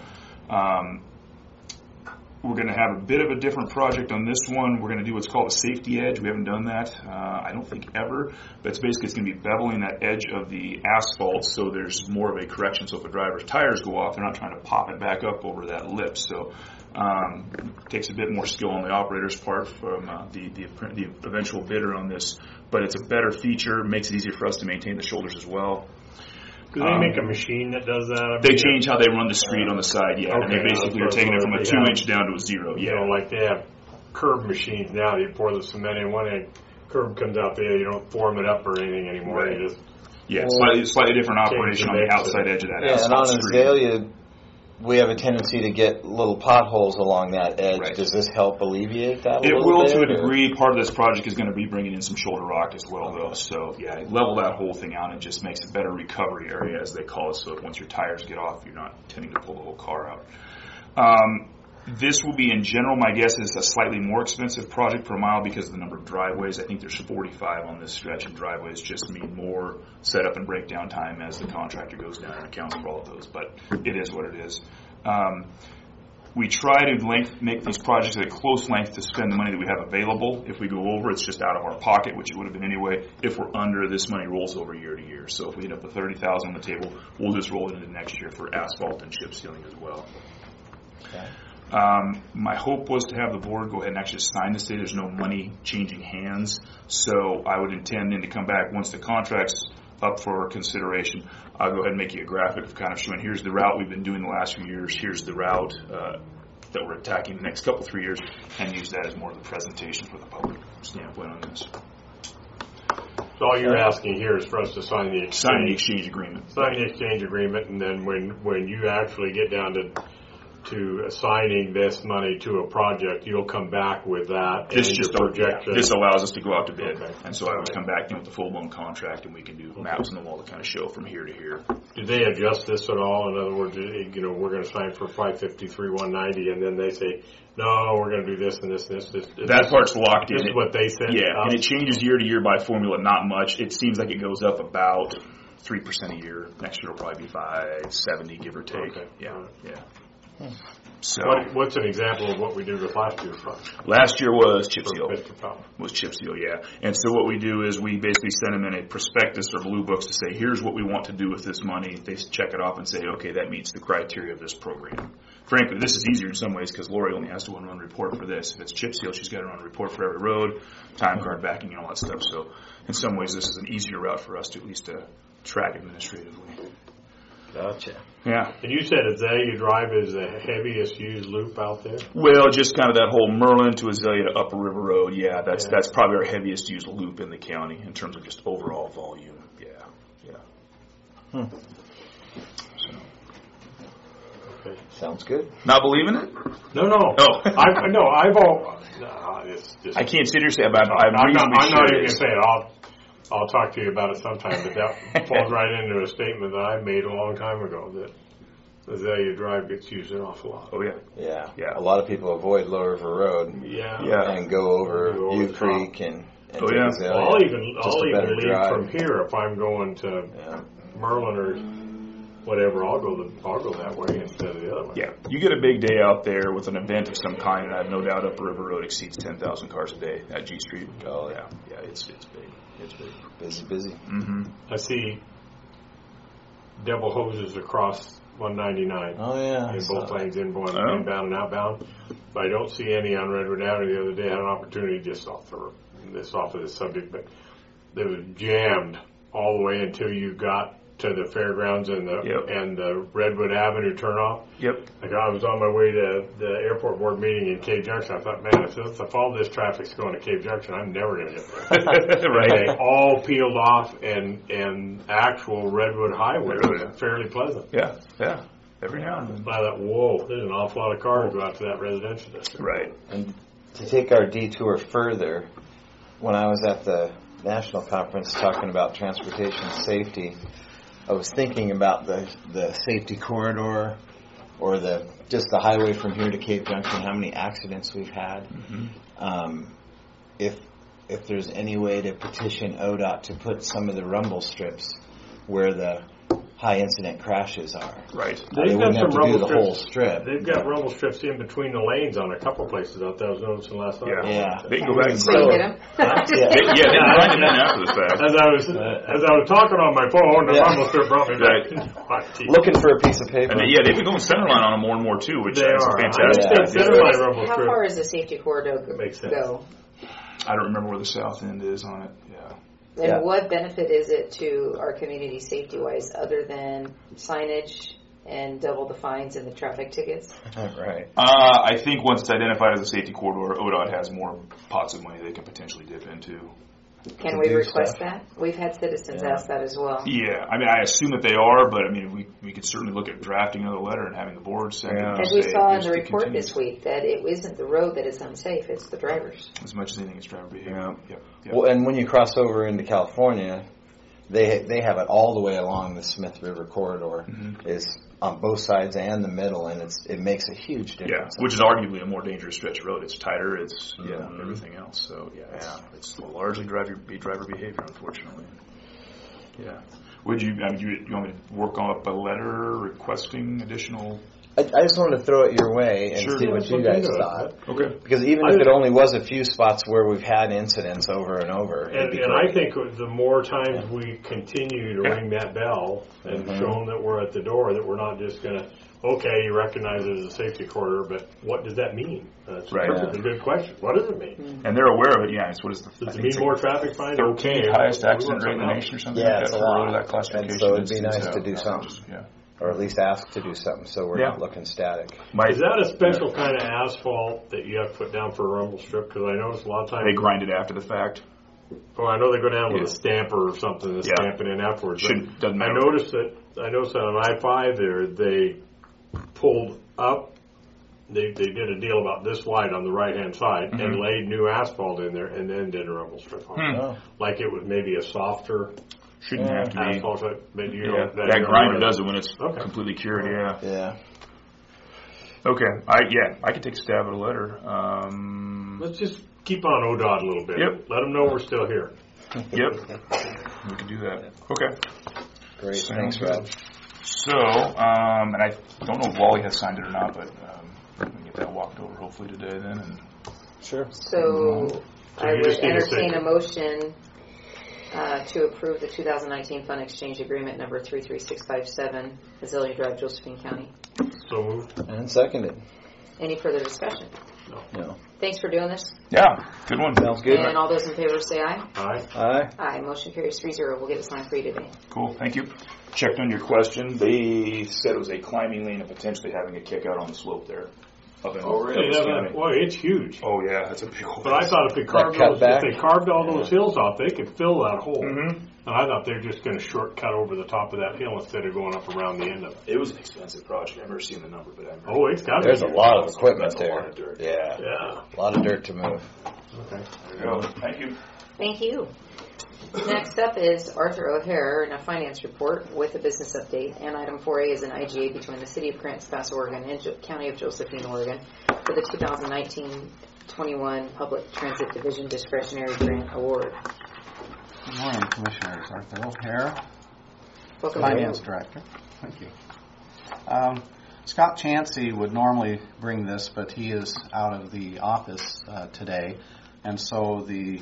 I: we're going to have a bit of a different project on this one. We're going to do what's called a safety edge. We haven't done that, I don't think ever. But it's basically going to be beveling that edge of the asphalt so there's more of a correction. So if a driver's tires go off, they're not trying to pop it back up over that lip. So it takes a bit more skill on the operator's part from the eventual bidder on this. But it's a better feature, makes it easier for us to maintain the shoulders as well.
D: Do they make a machine that does that? I
I: They
D: mean,
I: change how they run the street on the side, yeah. And they
D: Okay,
I: basically are
D: that's
I: taking it from a
D: what
I: 2-inch down to a 0,
D: You
I: yeah.
D: know, like they have curb machines now. You pour the cement in one end, curb comes out there. You don't form it up or anything anymore.
I: Right.
D: You just
I: Yeah, slightly different operation on the outside edge of that
C: Yeah, and
I: asphalt
C: on
I: street.
C: Azalea, we have a tendency to get little potholes along that edge.
I: Right.
C: Does this help alleviate that?
I: It
C: little
I: will
C: bit,
I: to a
C: or-
I: degree. Part of this project is going to be bringing in some shoulder rock as well, though. So, yeah, level that whole thing out and just makes a better recovery area, as they call it. So once your tires get off, you're not tending to pull the whole car out. This will be, in general, my guess is a slightly more expensive project per mile because of the number of driveways. I think there's 45 on this stretch, and driveways just mean more setup and breakdown time as the contractor goes down and accounts for all of those. But it is what it is. We try to make these projects at a close length to spend the money that we have available. If we go over, it's just out of our pocket, which it would have been anyway. If we're under, this money rolls over year to year. So if we end up with $30,000 on the table, we'll just roll it into next year for asphalt and chip sealing as well.
C: Okay.
I: My hope was to have the board go ahead and actually sign this today. There's no money changing hands. So I would intend then to come back once the contract's up for consideration. I'll go ahead and make you a graphic of kind of showing here's the route we've been doing the last few years. Here's the route that we're attacking the next couple, 3 years, and use that as more of the presentation for the public standpoint on this.
D: so all you're asking here is for us to sign the
I: Sign the
D: exchange,
I: exchange agreement.
D: sign the exchange agreement, and then when you actually get down to assigning this money to a project, you'll come back with that
I: This
D: and
I: just
D: your projection.
I: this allows us to go out to bid,
D: Okay.
I: and so I would come back with the full-blown contract, and we can do maps on the wall to kind of show from here to here.
D: Do they adjust this at all? In other words, we're going to sign for 553, 190, and then they say, no, we're going to do this and this and this.
I: That part's locked in.
D: This is what they said.
I: Yeah, and it changes year to year by formula, not much. It seems like it goes up about 3% a year. Next year will probably be 570, give or take.
D: Okay.
I: Yeah. So
D: What's an example of what we did with last year's project?
I: last year was chip
D: For
I: seal.
D: Mr. Powell?
I: Was chip seal, yeah. And so what we do is we basically send them in a prospectus or blue books to say, here's what we want to do with this money. They check it off and say, okay, that meets the criteria of this program. Frankly, this is easier in some ways because Lori only has to run a report for this. If it's chip seal, she's got to run a report for every road, time card backing, and all that stuff. So in some ways, this is an easier route for us to at least track administratively.
C: Gotcha.
I: Yeah.
D: And you said Azalea Drive is the heaviest used loop out there?
I: Well, just kind of that whole Merlin to Azalea to Upper River Road. Yeah, that's probably our heaviest used loop in the county in terms of just overall volume. Yeah.
D: Okay.
C: Sounds good.
I: Not believing it?
D: No.
I: Oh.
D: I
I: can't sit here and say I'm
D: I'm not
I: reasonably sure
D: even
I: it
D: going to
I: is.
D: say it. I'll talk to you about it sometime, but that falls right into a statement that I made a long time ago that Azalea Drive gets used an awful lot.
I: Oh, yeah.
C: Yeah. A lot of people avoid Lower River Road
D: Yeah.
C: and go over
D: Go over
C: U
D: the
C: Creek and
I: Oh,
C: take
I: yeah.
C: Azalea.
D: I'll even
C: Just a better
D: leave
C: drive.
D: from here if I'm going to Merlin or whatever. I'll go that way instead of the other way.
I: Yeah. You get a big day out there with an event of some kind, and I have no doubt Upper River Road exceeds 10,000 cars a day at G Street.
C: Oh, yeah.
I: Yeah, it's big. It's big.
C: Busy.
I: Mm-hmm.
D: I see double hoses across 199
C: Oh, yeah.
D: in both lanes, inbound
I: Oh.
D: and outbound. But I don't see any on Redwood Avenue. The other day I had an opportunity just off of this subject, but it was jammed all the way until you got to the fairgrounds and the Redwood Avenue turnoff.
I: Yep.
D: Like I was on my way to the airport board meeting in Cave Junction. I thought, man, if all this traffic's going to Cave Junction, I'm never going to get there.
I: Right.
D: They all peeled off, and actual Redwood Highway was fairly pleasant.
I: Yeah. Every now and then.
D: I thought, whoa, there's an awful lot of cars go out to that residential district.
I: Right.
C: And to take our detour further, when I was at the national conference talking about transportation safety, I was thinking about the safety corridor or just the highway from here to Cave Junction, how many accidents we've had.
I: Mm-hmm.
C: If there's any way to petition ODOT to put some of the rumble strips where the high incident crashes are.
I: Right.
C: They wouldn't have to do the whole strip.
D: They've got rumble strips in between the lanes on a couple places out there. I was noticing last night.
C: Yeah.
I: They can go back and
A: So you hit 'em?
I: they can grind it in after the fact.
D: As I was talking on my phone, the rumble strip brought me back.
C: Looking for a piece of paper.
I: And they've been going centerline on them more and more too, which
D: They
I: is
D: are.
I: fantastic.
D: I understand centerline rumble
A: How
D: strip.
A: far is the safety corridor
D: Makes sense.
A: go?
I: I don't remember where the south end is on it. Yeah.
A: And
C: Yeah.
A: what benefit is it to our community safety-wise other than signage and double the fines and the traffic tickets?
C: Right.
I: I think once it's identified as a safety corridor, ODOT has more pots of money they can potentially dip into.
A: Can
C: To
A: we
C: do
A: request
C: stuff.
A: that? We've had citizens
C: Yeah.
A: ask that as well.
I: Yeah, I mean, I assume that they are, but I mean, we could certainly look at drafting another letter and having the board send
C: Yeah.
I: it.
A: As we
I: say
A: saw in
I: here's
A: the report
I: continued.
A: this week, that it isn't the road that is unsafe, it's the drivers.
I: As much as anything, it's driver behavior.
C: Yeah.
I: Yep.
C: Well, and when you cross over into California, they have it all the way along the Smith River corridor, is on both sides and the middle, and it makes a huge
I: Yeah,
C: difference.
I: which is arguably a more dangerous stretch of road. It's tighter, it's everything else. So it's largely driver behavior, unfortunately. Yeah. Would you? I mean, you want me to work up a letter requesting additional?
C: I just wanted to throw it your way and
I: Sure.
C: see
I: Yeah,
C: what you guys thought.
I: Okay.
C: Because even if it only was a few spots where we've had incidents over and over, it'd be
D: And I
C: great.
D: think the more times we continue to ring that bell and show them that we're at the door, that we're not just going to, okay, you recognize it as a safety corridor, but what does that mean? That's
I: Right.
D: a perfectly good question. What does it mean?
I: And they're aware of it. Yeah. It's what is the? I
D: Does it
I: think it's
D: mean more traffic fines?
I: 13th
D: Okay.
I: highest
D: we
I: accident
D: want
I: rate in the
D: something
I: nation or something.
C: Yeah,
I: like
C: it's
I: that
C: a
I: for
C: lot.
I: that classification.
C: And so it'd be
I: It's,
C: nice to do something.
I: Yeah.
C: Or at least ask to do something so we're
I: Yeah.
C: not looking static.
D: Is that a special kind of asphalt that you have to put down for a rumble strip? Because I notice a lot of times
I: They grind it after the fact.
D: Oh, I know they go down with
I: Yeah.
D: a stamper or something to
I: Yeah.
D: stamp it in afterwards. but
I: Doesn't
D: I
I: matter.
D: noticed that on I-5 there, they pulled up. They did a deal about this wide on the right-hand side and laid new asphalt in there and then did a rumble strip on it.
C: Oh.
D: Like it was maybe a softer
I: Shouldn't have to be.
D: asphalt, but you know
I: Yeah. That grinder does it when it's completely cured. Yeah.
C: Yeah.
I: Okay. I could take a stab at a letter.
D: Let's just keep on ODOT a little bit.
I: Yep.
D: Let them know we're still here.
I: Yep. We can do that. Okay.
C: Great.
I: Sounds
C: Thanks, Rob.
I: So, and I don't know if Wally has signed it or not, but we can get that walked over hopefully today then. And
C: Sure.
A: So I
D: you
A: would
D: just need to
A: entertain
D: say-
A: a motion to approve the 2019 Fund Exchange Agreement number 33657, Azalea Drive, Josephine County.
D: So moved.
C: And seconded.
A: Any further discussion?
C: No.
A: Thanks for doing this.
I: yeah, good one.
C: Sounds good.
A: And all those in favor say aye.
D: Aye.
C: Aye.
A: Aye. Motion carries 3-0. We'll get it signed for you today.
I: Cool. Thank you. Checked on your question. They said it was a climbing lane and potentially having a kick out on the slope there. Up in Douglas County.
D: Boy, it's huge.
I: Oh yeah, that's a big hole.
D: But I thought if they carved
C: cut back?
D: all those hills off, they could fill that hole.
I: Mhm.
D: And I thought they were just going to shortcut over the top of that hill instead of going up around the end of it.
I: It was an expensive project. I've never seen the number, but I remember.
D: Oh, it's got to
C: There's a
D: be.
C: lot of equipment
I: That's a
C: there.
I: lot of dirt.
C: Yeah.
D: Yeah.
C: A lot of dirt to move.
D: Okay.
I: There you go. Thank you.
A: Thank you. Next up is Arthur O'Hare in a finance report with a business update. And item 4A is an IGA between the City of Grants Pass, Oregon and County of Josephine, Oregon for the 2019-21 Public Transit Division Discretionary Grant Award.
E: Good morning, Commissioners. Arthur O'Hare,
A: Welcome.
E: Finance Director. Thank you. Scott Chansey would normally bring this, but he is out of the office today. And so the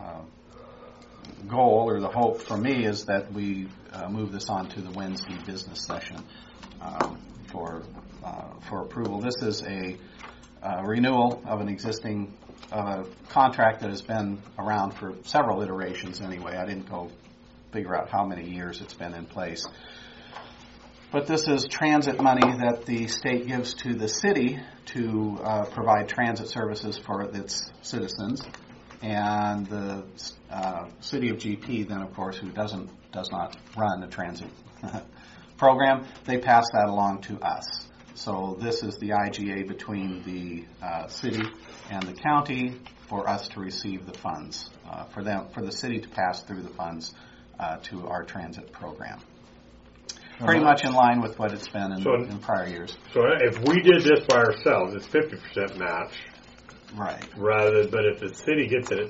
E: goal or the hope for me is that we move this on to the Wednesday business session for approval. This is a renewal of an existing contract that has been around for several iterations anyway. I didn't go figure out how many years it's been in place. But this is transit money that the state gives to the city to provide transit services for its citizens. And the city of GP then, of course, who does not run the transit program, they pass that along to us. So this is the IGA between the city and the county for us to receive the funds, for the city to pass through the funds to our transit program. Pretty much in line with what it's been in prior years.
D: So if we did this by ourselves, it's 50% match.
E: Right.
D: But if the city gets it at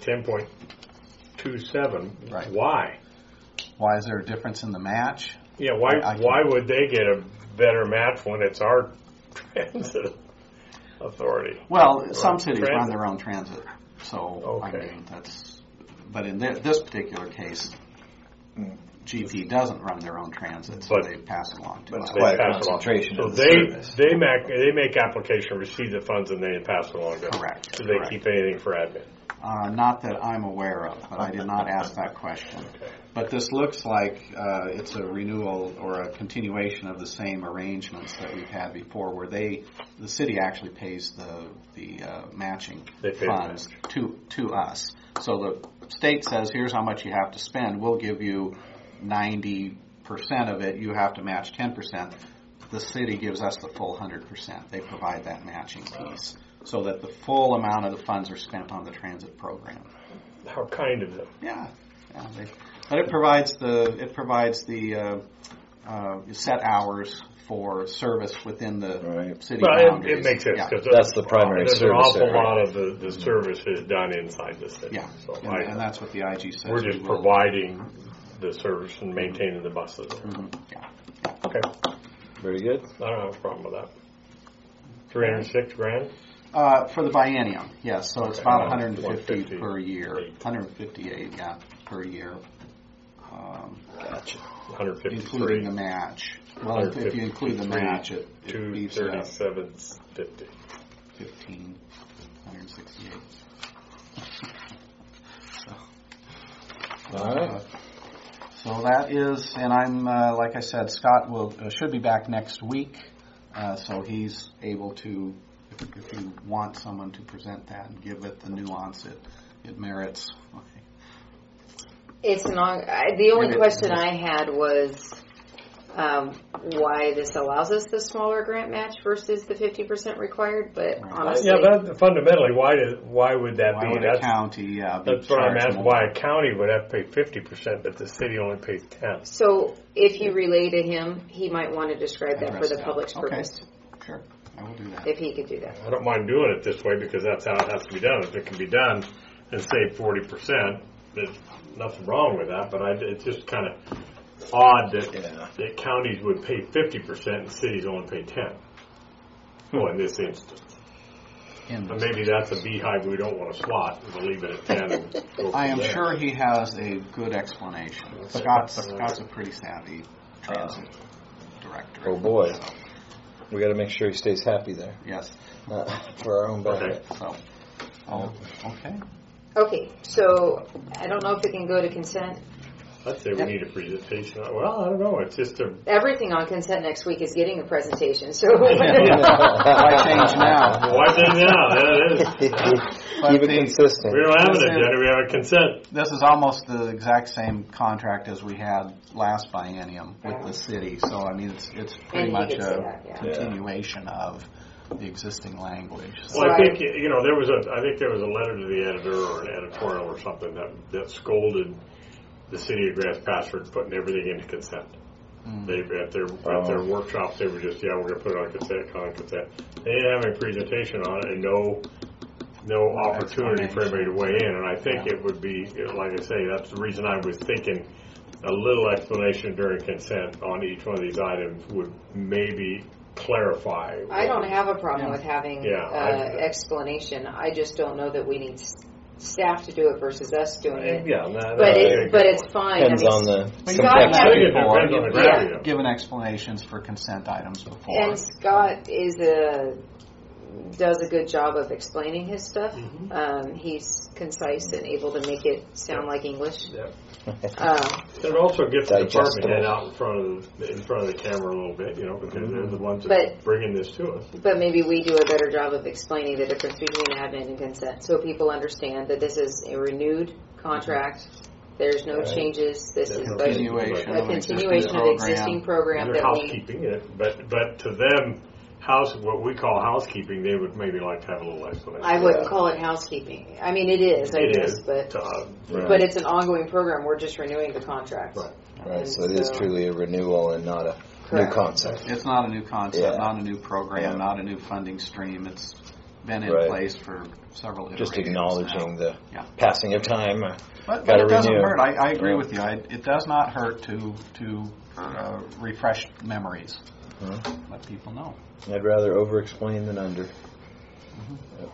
D: 10.27,
E: Right.
D: why?
E: Why is there a difference in the match?
D: Yeah, why would they get a better match when it's our transit authority?
E: Well, some cities
D: Transit.
E: run their own transit, so I
D: Okay.
E: mean that's. But in this particular case, GP doesn't run their own transit, so
D: But-
E: they pass it along to
C: But
E: us.
C: it's quite a
D: pass it along.
C: concentration
D: So
C: of the
D: they
C: service.
D: make application, receive the funds, and they pass it along to us.
E: Correct.
D: Do they
E: Correct.
D: keep anything for admin?
G: Not that I'm aware of, but I did not ask that question. But this looks like it's a renewal or a continuation of the same arrangements that we've had before, where the city actually pays the matching funds to us. So the state says, here's how much you have to spend. We'll give you 90% of it. You have to match 10%. The city gives us the full 100%. They provide that matching piece so that the full amount of the funds are spent on the transit program.
D: How kind of them.
G: Yeah. But it provides the set hours for service within the city boundaries.
D: It makes sense because
C: that's the primary service.
D: There's an awful lot of the service is done inside the city.
G: Yeah,
D: so
G: and that's what the IG says.
D: We're just providing the service and maintaining the buses.
G: Mm-hmm. Yeah.
D: Okay.
C: Very good.
D: I don't have a problem with that. $306,000.
G: For the biennium, yes. So it's about 150 per year. 158, yeah, per year.
C: Gotcha.
D: 153.
G: Including the match. Well, if you include the match, it beats it up.
D: 237.50.
G: 15, 168.
C: All right.
G: So that is, and I'm like I said, Scott should be back next week, so he's able to, if you want someone to present that and give it the nuance it merits.
A: It's the only question I had was why this allows us the smaller grant match versus the 50% required. But honestly,
D: fundamentally, why would that be?
G: Would a county?
D: That's what I'm asking. Why a county would have to pay 50%, but the city only pays 10%.
A: So if you relay to him, he might want to describe that for the public's purpose.
G: Sure, I will do that.
A: If he could do that.
D: I don't mind doing it this way because that's how it has to be done. If it can be done and save 40%, there's nothing wrong with that. But it's just kind of odd that counties would pay 50% and cities only pay 10%. Well, in this instance. But maybe that's a beehive we don't want to swat. We'll leave it at 10. And go
G: I am
D: there.
G: sure he has a good explanation. Scott's a pretty savvy transit director.
C: Oh boy, we got to make sure he stays happy there.
G: Yes,
C: for our own benefit.
G: So, okay.
A: Okay, so I don't know if it can go to consent.
D: I'd say we need a presentation. Well, I don't know. It's just
A: everything on consent next week is getting a presentation. So
G: why change now?
D: Why change now? That is.
C: Keep it consistent.
D: We don't have an agenda. We have a consent.
G: This is almost the exact same contract as we had last biennium with the city. So I mean, it's pretty much a continuation of the existing language. So.
D: Well, I think there was a letter to the editor or an editorial or something that scolded the city of Grants Pass for putting everything into consent. They at their workshops they were just we're going to put it on consent. They didn't have any presentation on it and no opportunity for everybody to weigh in. And I think it would be like I say, that's the reason I was thinking a little explanation during consent on each one of these items would maybe clarify.
A: I don't have a problem with having explanation. I just don't know that we need staff to do it versus us doing it.
D: Yeah,
A: but it's fine.
C: Depends on the
G: complexity. Given explanations for consent items before.
A: And Scott does a good job of explaining his stuff.
D: Mm-hmm.
A: He's concise and able to make it sound like English.
D: Yeah. It also gets the department head out in front of the camera a little bit, because they're the ones that are bringing this to us.
A: But maybe we do a better job of explaining the difference between admin and consent, so people understand that this is a renewed contract. There's no changes. This is a continuation of the existing program.
D: They're housekeeping it, but to them, what we call housekeeping, they would maybe like to have a little explanation.
A: I wouldn't call it housekeeping. I mean, it is, I guess, but it's an ongoing program. We're just renewing the contract.
C: Right. So it is truly a renewal and not a new concept.
G: It's not a new concept, not a new program, not a new funding stream. It's been in place for several iterations.
C: Just acknowledging the passing of time.
G: But it doesn't hurt. I agree with you. It does not hurt to refresh memories. Let people know.
C: I'd rather over-explain than under.
G: Yep.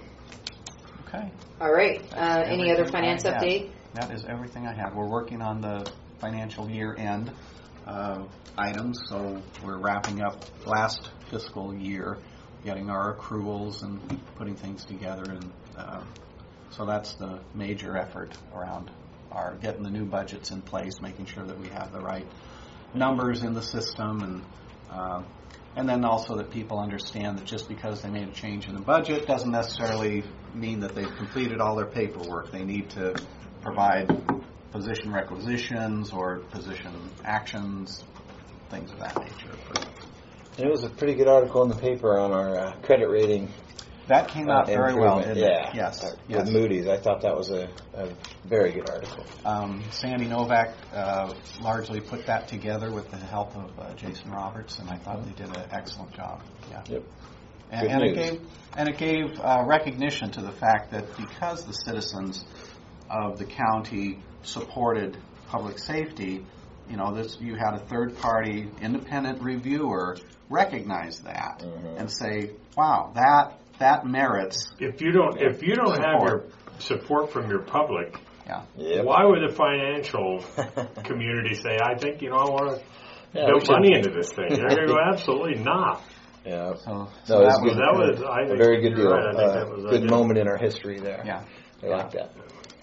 G: Okay.
A: All right. Any other finance update?
G: That is everything I have. We're working on the financial year-end items, so we're wrapping up last fiscal year, getting our accruals and putting things together, and So that's the major effort around our getting the new budgets in place, making sure that we have the right numbers in the system, and then also that people understand that just because they made a change in the budget doesn't necessarily mean that they've completed all their paperwork. They need to provide position requisitions or position actions, things of that nature.
C: And it was a pretty good article in the paper on our credit rating.
G: That came out very well, didn't
C: yeah.
G: it? Yes.
C: With Moody's. I thought that was a very good article.
G: Sandy Novak largely put that together with the help of Jason Roberts, and I thought they did an excellent job. Yeah.
C: Yep.
G: And it gave recognition to the fact that because the citizens of the county supported public safety, you had a third-party independent reviewer recognize that and say, "Wow, that merits."
D: If you don't have your support from your public,
C: Yep.
D: why would the financial community say, "I think I want to dump money into this thing"? They're going to go, "Absolutely not."
C: Yeah.
G: So
C: that was
D: I think
C: a very good deal.
D: right. I think that was
C: good moment in our history there.
G: Yeah.
C: I like that.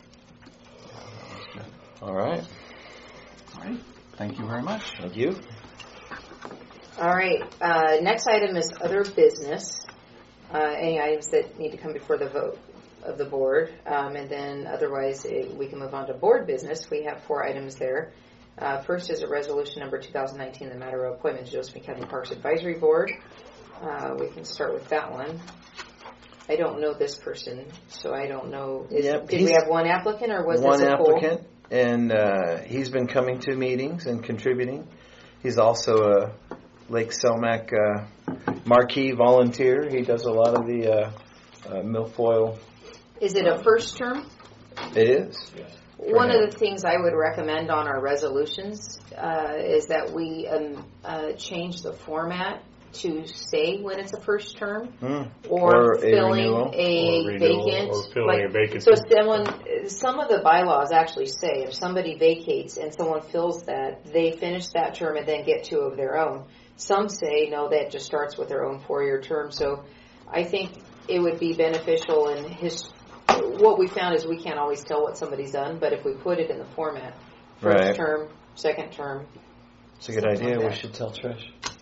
C: All right.
G: All right. Thank you very much.
C: Thank you.
A: All right. Next item is other business. Any items that need to come before the vote of the board. And then otherwise we can move on to board business. We have 4 items there. First is a resolution number 2019, the matter of appointment to Josephine County Parks Advisory Board. We can start with that one. I don't know this person, so I don't know. Did we have one applicant, or was this a poll?
C: One applicant, and he's been coming to meetings and contributing. He's also a Lake Selmac marquee volunteer. He does a lot of the milfoil.
A: Is it a first term?
C: It is.
D: Yes.
A: One of the things I would recommend on our resolutions is that we change the format to say when it's a first term, or filling a vacant,
D: or filling a vacancy.
A: So some of the bylaws actually say if somebody vacates and someone fills that, they finish that term and then get 2 of their own. Some say no, that just starts with their own 4-year term. So I think it would be beneficial in what we found is we can't always tell what somebody's done, but if we put it in the format, first term, second term.
C: It's a good idea. We should tell Trish.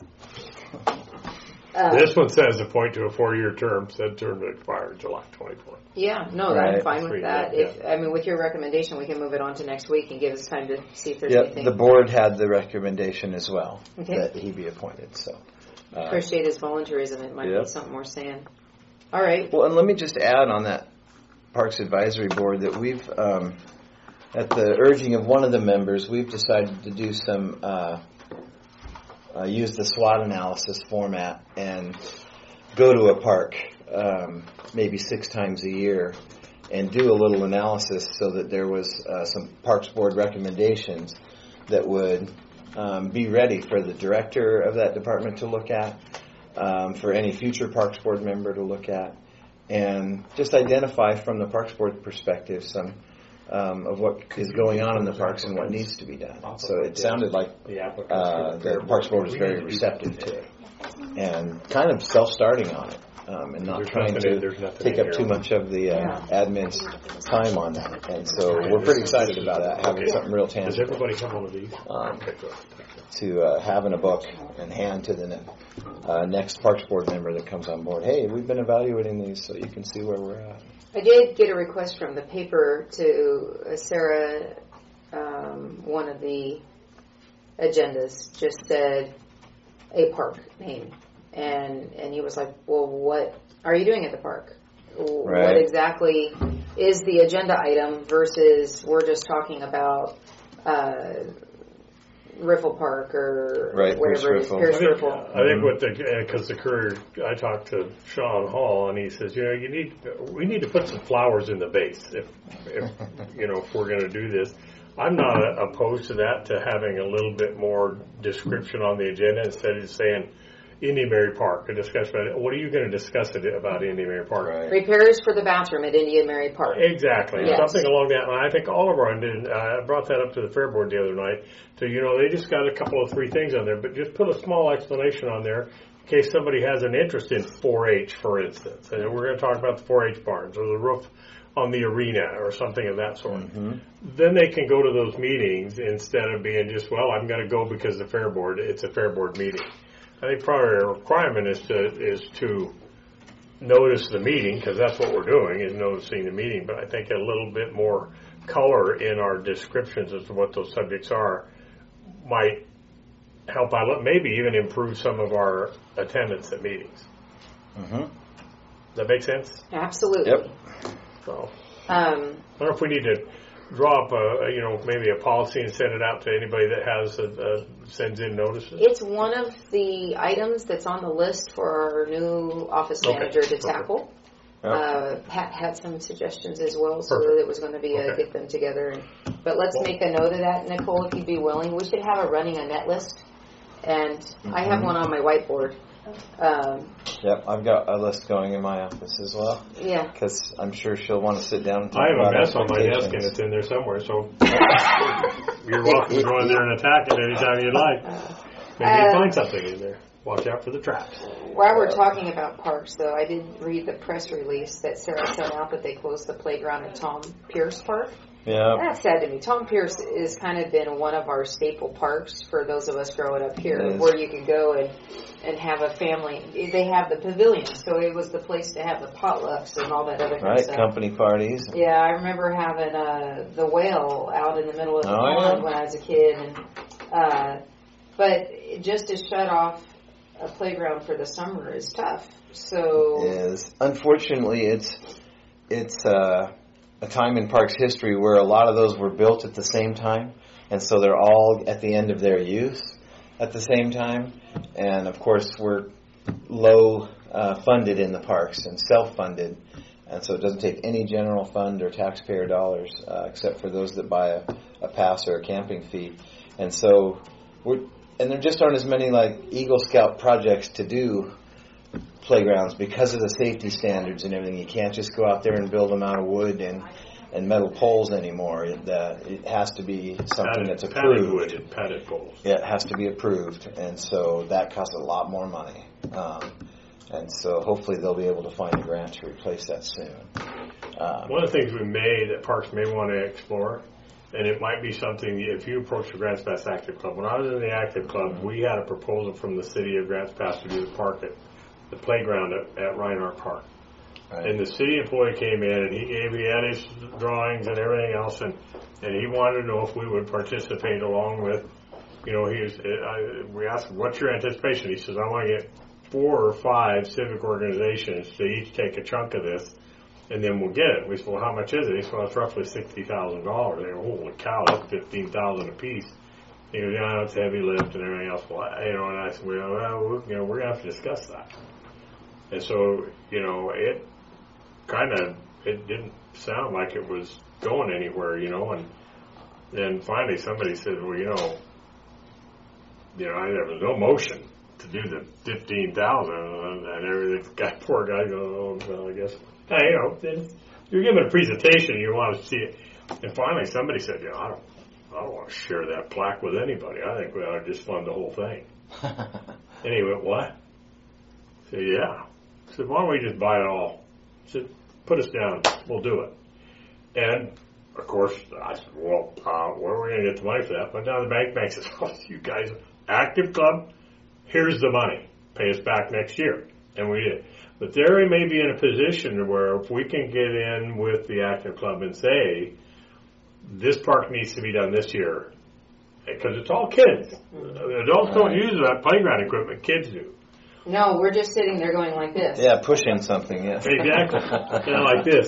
D: This one says appoint to a 4-year term, said term to expire July 24th.
A: Yeah, no, I'm fine with that. With your recommendation, we can move it on to next week and give us time to see if there's anything.
C: The board had the recommendation as well that he be appointed. So
A: appreciate his volunteerism. It might be something we're saying. All right.
C: Well, and let me just add on that Parks Advisory Board that we've, at the urging of one of the members, we've decided to do some. Use the SWOT analysis format and go to a park maybe 6 times a year and do a little analysis so that there was some Parks Board recommendations that would be ready for the director of that department to look at, for any future Parks Board member to look at, and just identify from the Parks Board perspective some of what is going on in the parks and what needs to be done. So it sounded like the Parks Board was very receptive to it and kind of self-starting on it, and not trying to take up too much of the admin's time on that. And so we're pretty excited about that, having something real tangible.
D: Does everybody have one of these?
C: To have in a book and hand to the next Parks Board member that comes on board. Hey, we've been evaluating these, so you can see where we're at.
A: I did get a request from the paper to Sarah. One of the agendas just said a park name, and he was like, "Well, what are you doing at the park? What exactly is the agenda item versus we're just talking about Riffle Park or whatever it is, Pierce Riffle."
D: I think because the Courier, I talked to Sean Hall and he says, we need to put some flowers in the base if we're going to do this. I'm not opposed to that, to having a little bit more description on the agenda instead of saying Indian Mary Park, a discussion about it. What are you going to discuss about Indian Mary Park?
C: Right.
A: Repairs for the bathroom at Indian Mary Park.
D: Exactly.
A: Yes.
D: Something along that line. I think all of our, I brought that up to the Fair Board the other night. So, they just got a couple of 3 things on there, but just put a small explanation on there in case somebody has an interest in 4-H, for instance. And we're going to talk about the 4-H barns or the on the arena or something of that sort. Then they can go to those meetings instead of being just, well, I'm going to go because the fair board, it's a fair board meeting. I think probably a requirement is to notice the meeting, because that's what we're doing, is noticing the meeting, but I think a little bit more color in our descriptions as to what those subjects are might help out, maybe even improve some of our attendance at meetings. Does that make sense?
A: Absolutely.
C: Yep.
D: So, I don't know if we need to draw up maybe a policy and send it out to anybody that sends in notices.
A: It's one of the items that's on the list for our new office manager to tackle. Pat had some suggestions as well, so it was going to be get them together. But let's make a note of that, Nicole, if you'd be willing. We should have a running a net list, and I have one on my whiteboard.
C: Yep, I've got a list going in my office as well.
A: Yeah.
C: Because I'm sure she'll want to sit down and talk
D: I have
C: about
D: a mess on my desk, and it's in there somewhere, so you're welcome to go in there and attack it anytime you'd like. Maybe you find something in there. Watch out for the traps.
A: While we're talking about parks, though, I did read the press release that Sarah sent out that they closed the playground at Tom Pierce Park.
C: Yeah.
A: That's sad to me. Tom Pierce has kind of been one of our staple parks for those of us growing up here, where you could go and have a family. They have the pavilion, so it was the place to have the potlucks and all that other kind of stuff.
C: Company parties.
A: Yeah, I remember having the whale out in the middle of the pond when I was a kid. But just to shut off a playground for the summer is tough. So
C: it is. Unfortunately, it's a time in parks history where a lot of those were built at the same time, and so they're all at the end of their use at the same time. And of course, we're low funded in the parks and self-funded, and so it doesn't take any general fund or taxpayer dollars except for those that buy a pass or a camping fee. And so there just aren't as many like Eagle Scout projects to do playgrounds because of the safety standards and everything. You can't just go out there and build them out of wood and metal poles anymore. It has to be something that's approved.
D: Padded wood and padded poles.
C: Yeah, it has to be approved, and so that costs a lot more money. And so hopefully they'll be able to find a grant to replace that soon.
D: One of the things that Parks may want to explore, and it might be something, if you approach the Grants Pass Active Club. When I was in the Active Club, we had a proposal from the city of Grants Pass to do the playground at Reinhardt Park. Right. And the city employee came in, and he had his drawings and everything else, and he wanted to know if we would participate along with, we asked him, what's your anticipation? He says, I want to get 4 or 5 civic organizations to each take a chunk of this, and then we'll get it. We said, well, how much is it? He said, well, it's roughly $60,000. They go, holy cow, that's $15,000 a piece. He goes, yeah, it's a heavy lift and everything else. Well, and I said, well, we're going to have to discuss that. And so, it didn't sound like it was going anywhere, and then finally somebody said, well, there was no motion to do the $15,000, and everything. Poor guy goes, oh, well, I guess, you're giving a presentation, you want to see it. And finally somebody said, I don't want to share that plaque with anybody. I think we ought to just fund the whole thing. And he went, what? I said, yeah. I said, why don't we just buy it all? I said, put us down. We'll do it. And, of course, I said, well, where are we going to get the money for that? Went down to the bank says, oh, you guys, Active Club, here's the money. Pay us back next year. And we did. But there may be in a position where if we can get in with the Active Club and say, this park needs to be done this year, because it's all kids. Adults don't use that playground equipment. Kids do.
A: No, we're just sitting there going like this.
C: Yeah, pushing something, yes.
D: Exactly. Like this.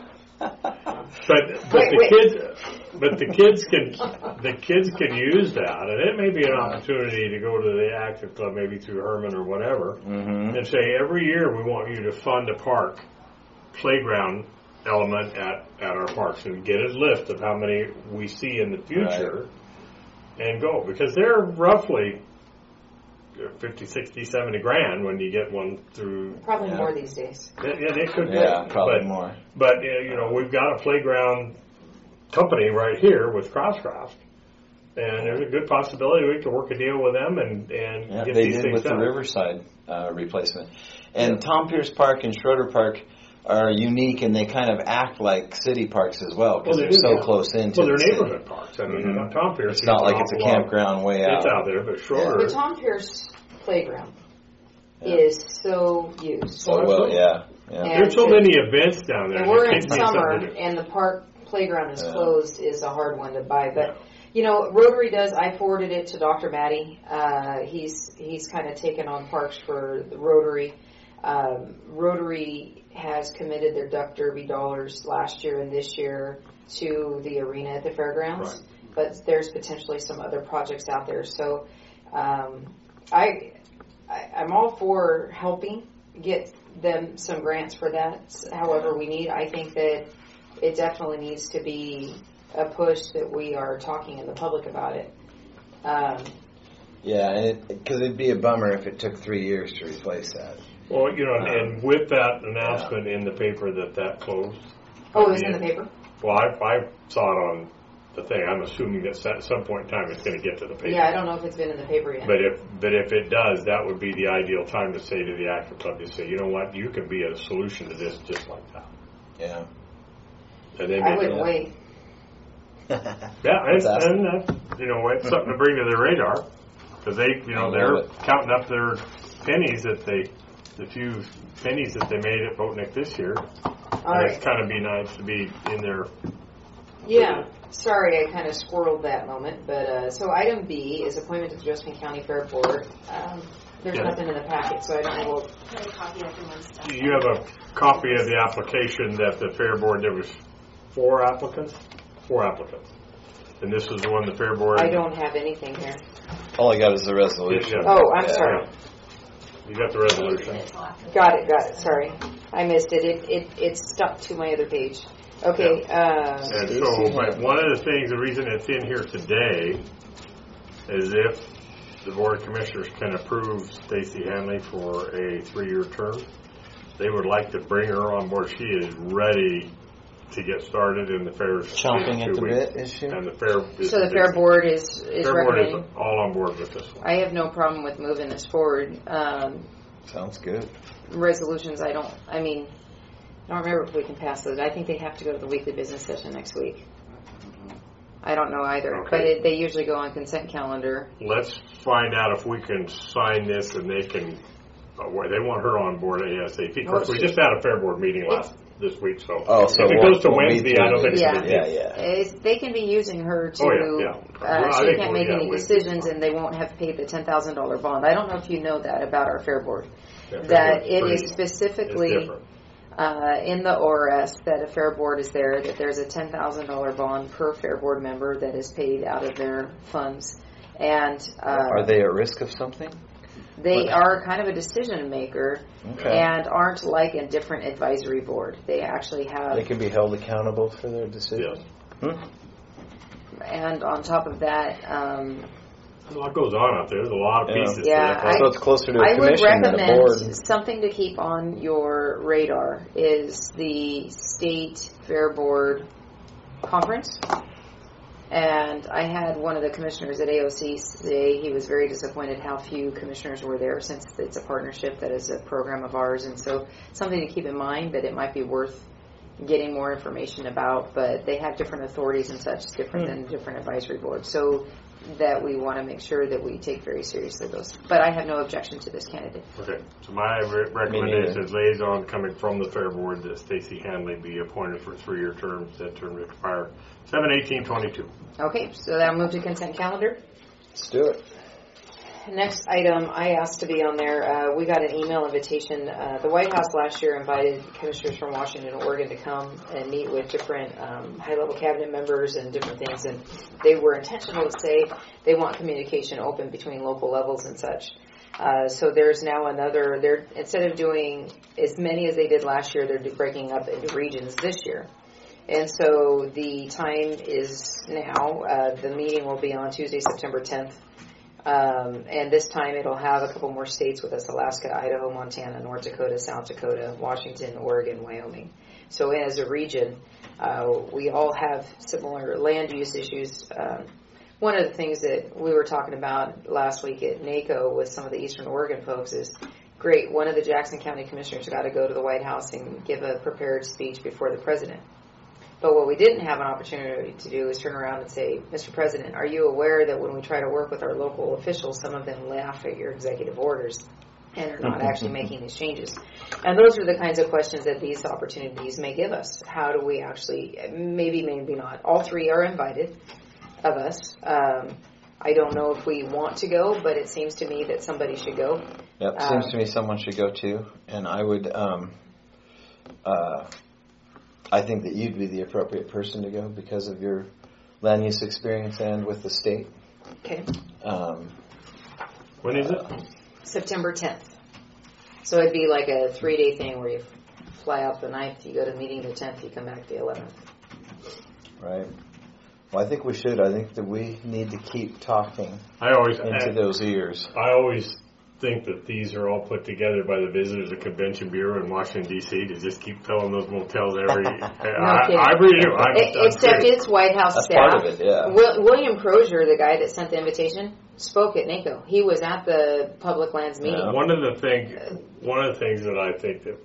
D: But the kids can use that, and it may be an opportunity to go to the Active Club, maybe through Herman or whatever, and say every year we want you to fund a park playground element at our parks and get a list of how many we see in the future, and go, because they're roughly 50, 60, 70 grand when you get one through.
A: Probably more these days.
D: Yeah, they could be.
C: Yeah, probably more.
D: But, we've got a playground company right here with Crosscraft, and there's a good possibility we could work a deal with them and get these things done.
C: They did with the Riverside replacement. And Tom Pierce Park and Schroeder Park are unique, and they kind of act like city parks as well because they're so close into.
D: Well, they're
C: the city.
D: neighborhood parks. I mean, Tom Pierce.
C: It's not like it's a campground way out.
D: It's out there, but Schroeder.
A: The Tom Pierce playground is so used.
C: So well, yeah.
D: There's so many events down there.
A: And we're in summer, and the park playground is closed. Is a hard one to buy, but. You know, Rotary does. I forwarded it to Dr. Matty. He's kind of taken on parks for the Rotary. Rotary has committed their Duck Derby dollars last year and this year to the arena at the fairgrounds. Right. But there's potentially some other projects out there. So I'm all for helping get them some grants for that. However we need. I think that it definitely needs to be a push that we are talking in the public about it.
C: Because it'd be a bummer if it took 3 years to replace that.
D: Well, you know, and with that announcement in the paper that closed.
A: Oh, it was in the paper?
D: Well, I saw it on the thing. I'm assuming that at some point in time it's going to get to the paper.
A: Yeah, I don't know if it's been in the paper yet.
D: But if it does, that would be the ideal time to say to the Actor Club, to say, you know what, you can be a solution to this just like that.
C: Yeah.
D: And then
A: I wouldn't wait.
D: Yeah, it's something to bring to their radar, because they're counting up their pennies the few pennies that they made at Boatneck this year. It's kind of be nice to be in there.
A: Yeah, sorry, I kind of squirreled that moment, but so item B is appointment to the Josephine County Fair Board. There's nothing in the packet, so I don't know.
D: You have a copy of the application that the Fair Board. There was 4 applicants. And this is the one the Fair Board...
A: I don't have anything here.
C: All I got is the resolution.
A: Oh, I'm sorry.
D: You got the resolution.
A: Got it. Sorry. I missed it. It stuck to my other page. Okay.
D: And so, but one of the things, the reason it's in here today is if the Board of Commissioners can approve Stacey Hanley for a 3-year term, they would like to bring her on board. She is ready to get started in the fair.
C: Chomping at the bit, is she?
D: And the fair.
A: So the Fair Board is recommending.
D: Board is all on board with this one.
A: I have no problem with moving this forward.
C: Sounds good.
A: Resolutions, I don't remember if we can pass those. I think they have to go to the weekly business session next week. I don't know either, but they usually go on consent calendar.
D: Let's find out if we can sign this and they can. They want her on board ASAP. Of course, we just had a Fair Board meeting this week, so if it goes to Wednesday, I don't think it's going to be.
A: They can be using her to. She can't make any decisions, and they won't have to pay the $10,000 bond. I don't know if you know that about our Fair Board. That it is specifically in the ORS that a Fair Board is there. That there's a $10,000 bond per Fair Board member that is paid out of their funds. And
C: are they at risk of something?
A: They are kind of a decision maker and aren't like a different advisory board. They actually have...
C: They can be held accountable for their decisions.
D: Yes.
A: And on top of that...
D: a lot goes on out there. There's a lot of pieces.
A: Yeah,
C: so it's closer to a commission than a board.
A: I would recommend something to keep on your radar is the State Fair Board Conference. And I had one of the commissioners at AOC say he was very disappointed how few commissioners were there, since it's a partnership that is a program of ours. And so something to keep in mind that it might be worth getting more information about. But they have different authorities and such, different than different advisory boards. So that we want to make sure that we take very seriously those. But I have no objection to this candidate.
D: Okay. So my recommendation is liaison coming from the Fair Board that Stacey Hanley be appointed for 3-year terms. That term will expire 7/18/22.
A: Okay. So that'll move to consent calendar.
C: Let's do it.
A: Next item I asked to be on there, we got an email invitation. The White House last year invited commissioners from Washington and Oregon to come and meet with different high-level cabinet members and different things. And they were intentional to say they want communication open between local levels and such. So there's now instead of doing as many as they did last year, they're breaking up into regions this year. And so the time is now. The meeting will be on Tuesday, September 10th. And this time it'll have a couple more states with us: Alaska, Idaho, Montana, North Dakota, South Dakota, Washington, Oregon, Wyoming. So as a region, we all have similar land use issues. One of the things that we were talking about last week at NACO with some of the Eastern Oregon folks is great, one of the Jackson County Commissioners got to go to the White House and give a prepared speech before the President. But what we didn't have an opportunity to do is turn around and say, Mr. President, are you aware that when we try to work with our local officials, some of them laugh at your executive orders and are not actually making these changes? And those are the kinds of questions that these opportunities may give us. How do we actually, maybe not. All three are invited of us. I don't know if we want to go, but it seems to me that somebody should go.
C: Yep, seems to me someone should go too. And I would, I think that you'd be the appropriate person to go because of your land use experience and with the state.
A: Okay.
D: When is it?
A: September 10th. So it'd be like a 3-day thing where you fly out the 9th, you go to the meeting the 10th, you come back the 11th.
C: Right. Well, I think we should. I think that we need to keep talking into those ears.
D: I always think that these are all put together by the Visitors and Convention Bureau in Washington, D.C. to just keep filling those motels every... I really do.
A: Except it's White House
C: That's
A: staff.
C: part of it, yeah.
A: William Crozier, the guy that sent the invitation, spoke at NACO. He was at the public lands meeting.
D: Yeah. One of the things that I think that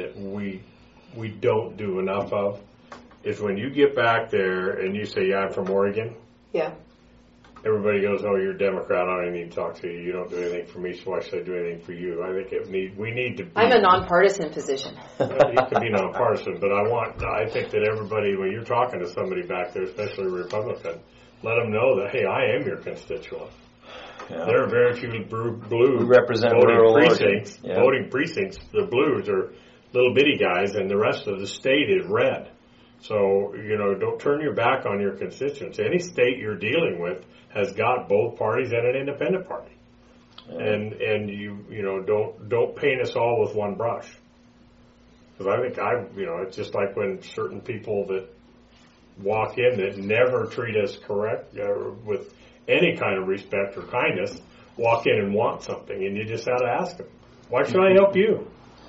D: we don't do enough of is when you get back there and you say, yeah, I'm from Oregon.
A: Yeah.
D: Everybody goes, oh, you're a Democrat. I don't need to talk to you. You don't do anything for me, so why should I do anything for you? I think we need to be...
A: I'm a nonpartisan position.
D: You can be nonpartisan, but I think that everybody, when you're talking to somebody back there, especially a Republican, let them know that, hey, I am your constituent. Yeah. There are very few blue
C: we represent rural
D: precincts.
C: Yeah.
D: Voting precincts, the blues are little bitty guys, and the rest of the state is red. So, don't turn your back on your constituents. Any state you're dealing with has got both parties and an independent party. Yeah. And you don't paint us all with one brush. Because I think it's just like when certain people that walk in that never treat us correct with any kind of respect or kindness walk in and want something, and you just have to ask them, why should I help you?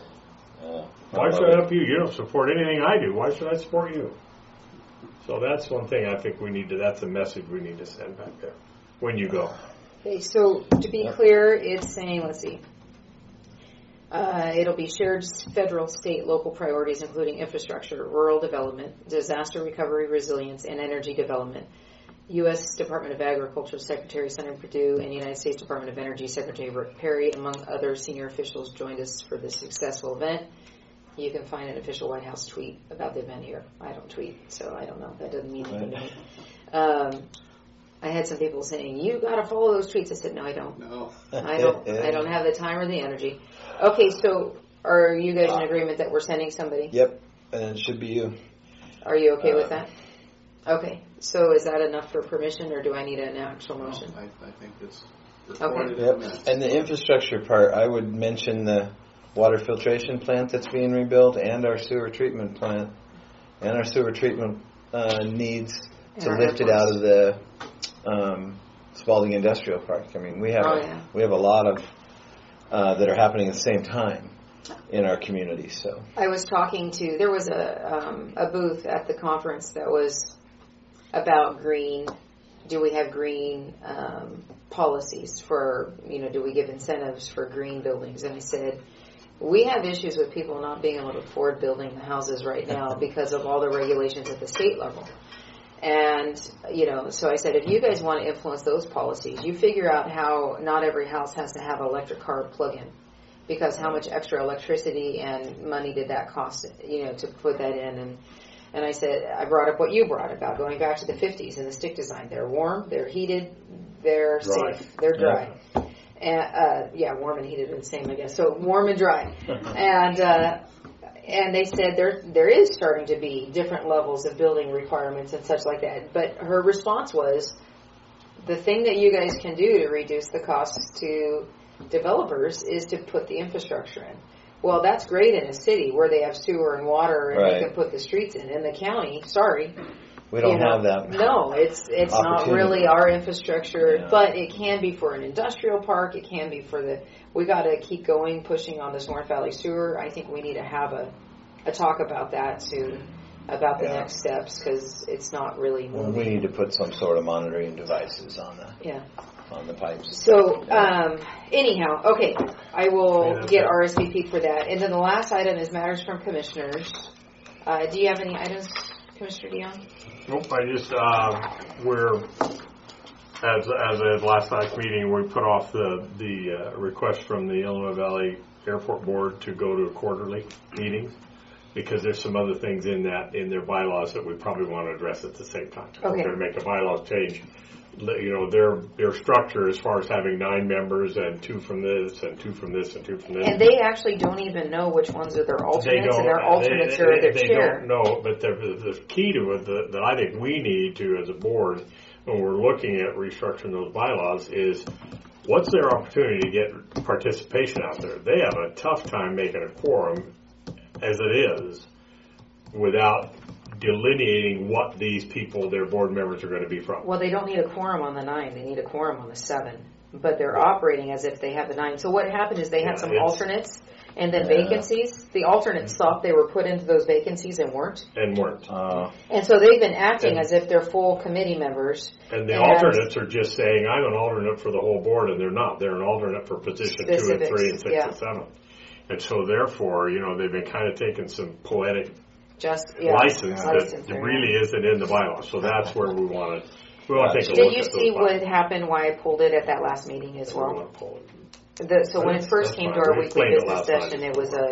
D: Why should I help you? You don't support anything I do. Why should I support you? So that's one thing I think that's a message we need to send back there when you go.
A: Okay, so to be clear, it's saying, let's see, it'll be shared federal, state, local priorities, including infrastructure, rural development, disaster recovery, resilience, and energy development. U.S. Department of Agriculture Secretary Senator Perdue and United States Department of Energy Secretary Rick Perry, among other senior officials, joined us for this successful event. You can find an official White House tweet about the event here. I don't tweet, so I don't know. That doesn't mean anything to me. I had some people saying, you got to follow those tweets. I said, no, I don't. No. I don't have the time or the energy. Okay, so are you guys in agreement that we're sending somebody?
C: Yep, and it should be you.
A: Are you okay with that? Okay, so is that enough for permission, or do I need an actual motion?
G: I think it's
A: recorded.
C: Okay. Yep. And the infrastructure part, I would mention the water filtration plant that's being rebuilt and our sewer treatment plant. And our sewer treatment needs to lift it out of the Spalding Industrial Park. I mean, we have a lot of that are happening at the same time in our community. So
A: I was talking to, there was a booth at the conference that was about green. Do we have green policies for, do we give incentives for green buildings? And I said, we have issues with people not being able to afford building the houses right now because of all the regulations at the state level. And, so I said, if you guys want to influence those policies, you figure out how not every house has to have an electric car plug-in. Because how much extra electricity and money did that cost, to put that in? And I said, I brought up what you brought about going back to the 50s and the stick design. They're warm, they're heated, they're safe, they're dry. And, warm and heated are the same, I guess. So warm and dry. And they said there is starting to be different levels of building requirements and such like that. But her response was, the thing that you guys can do to reduce the costs to developers is to put the infrastructure in. Well, that's great in a city where they have sewer and water and they can put the streets in. In the county, sorry.
C: We don't have that.
A: No, it's not really our infrastructure, but it can be for an industrial park. It can be for we got to keep going, pushing on this North Valley sewer. I think we need to have a talk about that soon, about the next steps, because it's not really moving.
C: We need to put some sort of monitoring devices on that.
A: Yeah.
C: on the pipes.
A: So, anyhow, okay, I will get RSVP for that. And then the last item is matters from commissioners. Do you have any items, Commissioner Dion?
D: Nope, I just, we're, as of last night's meeting, we put off the request from the Illinois Valley Airport Board to go to a quarterly meeting, because there's some other things in their bylaws that we probably want to address at the same time.
A: Okay.
D: We're going to make a bylaws change. You know, their structure as far as having 9 members and 2 from this and 2 from this and 2 from this.
A: And they actually don't even know which ones are their alternates, and their alternates are their chair.
D: They don't know, but the key to it that I think we need to, as a board, when we're looking at restructuring those bylaws, is what's their opportunity to get participation out there? They have a tough time making a quorum as it is without delineating what these people, their board members, are going to be from.
A: Well, they don't need a quorum on the 9. They need a quorum on the 7. But they're operating as if they have the 9. So what happened is they had some alternates and then vacancies. The alternates thought they were put into those vacancies and weren't.
D: And
A: so they've been acting as if they're full committee members.
D: And the alternates are just saying, I'm an alternate for the whole board, and they're not. They're an alternate for position 2 and 3 and 6 and 7. And so therefore, you know, they've been kind of taking some poetic license that really isn't in the bylaws. So that's where we want to take a look at those.
A: Did you see what happened, why I pulled it at that last meeting as well? So when it first came to our weekly business session, it was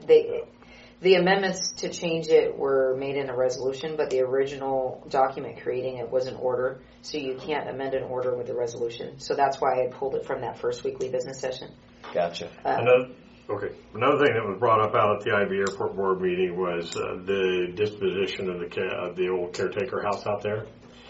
A: the amendments to change it were made in a resolution, but the original document creating it was an order, so you can't amend an order with a resolution. So that's why I pulled it from that first weekly business session.
C: Gotcha.
D: Another thing that was brought up out at the IB Airport Board meeting was the disposition of the old caretaker house out there.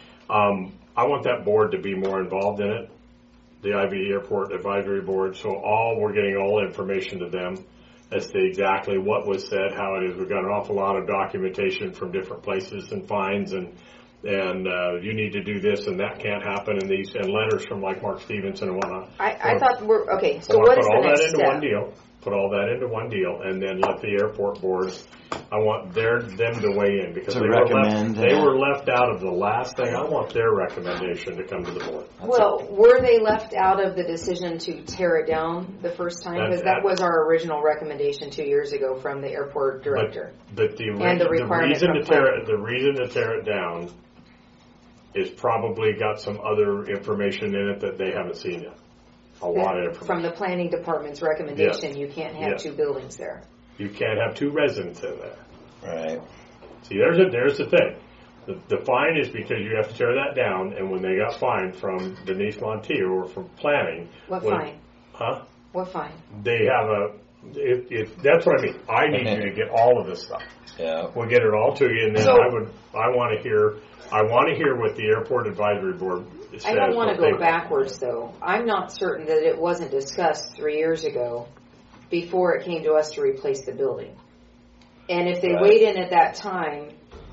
D: I want that board to be more involved in it, the IB Airport Advisory Board, so we're getting all information to them as to exactly what was said, how it is. We've got an awful lot of documentation from different places and fines and you need to do this and that can't happen, and letters from like Mark Stevenson and whatnot.
A: I thought okay. So what is the next step?
D: Put all that into one deal, and then let the airport board. I want them to weigh in, because they were left out of the last thing. I want their recommendation to come to the board.
A: Were they left out of the decision to tear it down the first time? Because that was our original recommendation 2 years ago from the airport director.
D: But the reason to tear it down is probably got some other information in it that they haven't seen yet. A lot of information.
A: From the planning department's recommendation, you can't have 2 buildings there.
D: You can't have 2 residents in there.
C: Right.
D: See, there's the thing. The fine is because you have to tear that down, and when they got fined from Denise Montiel or from planning.
A: Fine?
D: Huh?
A: What fine?
D: They have that's what I mean. I need you to get all of this stuff.
C: Yeah.
D: We'll get it all to you, and then I want to hear what the airport advisory board says.
A: I don't want to go backwards, though. I'm not certain that it wasn't discussed 3 years ago before it came to us to replace the building. And if they weighed in at that time,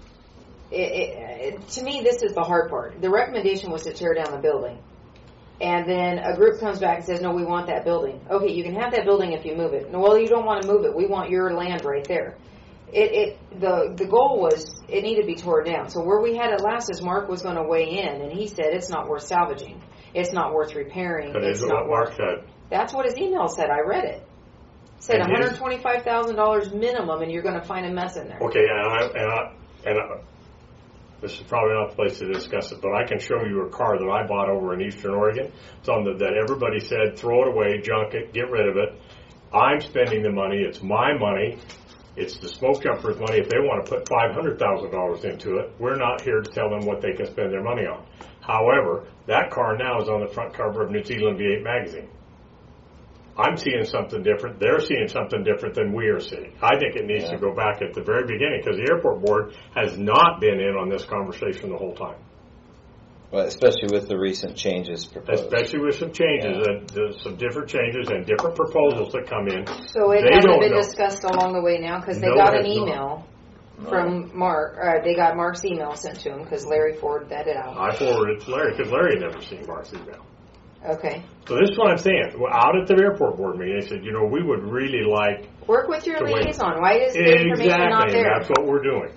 A: to me, this is the hard part. The recommendation was to tear down the building. And then a group comes back and says, no, we want that building. Okay, you can have that building if you move it. No, well, you don't want to move it. We want your land right there. The goal was it needed to be torn down. So where we had it last is Mark was going to weigh in, and he said it's not worth salvaging. It's not worth repairing.
D: That is what Mark said.
A: That's what his email said. I read it. It said $125,000 minimum, and you're going to find a mess in there.
D: Okay, and this is probably not the place to discuss it, but I can show you a car that I bought over in Eastern Oregon. Something that everybody said, throw it away, junk it, get rid of it. I'm spending the money. It's my money. It's the smoke jumper's money. If they want to put $500,000 into it, we're not here to tell them what they can spend their money on. However, that car now is on the front cover of New Zealand V8 magazine. I'm seeing something different. They're seeing something different than we are seeing. I think it needs to go back at the very beginning, because the airport board has not been in on this conversation the whole time.
C: Well, especially with the recent changes proposed.
D: Especially with some changes, some different changes and different proposals that come in.
A: So it hasn't been discussed along the way now, because they got an email from Mark. They got Mark's email sent to him because Larry forwarded that out.
D: I forwarded it to Larry because Larry had never seen Mark's email.
A: Okay.
D: So this is what I'm saying. Out at the airport board meeting, they said, we would really like...
A: Work with your liaison. Why is the information not there?
D: Exactly, that's what we're doing.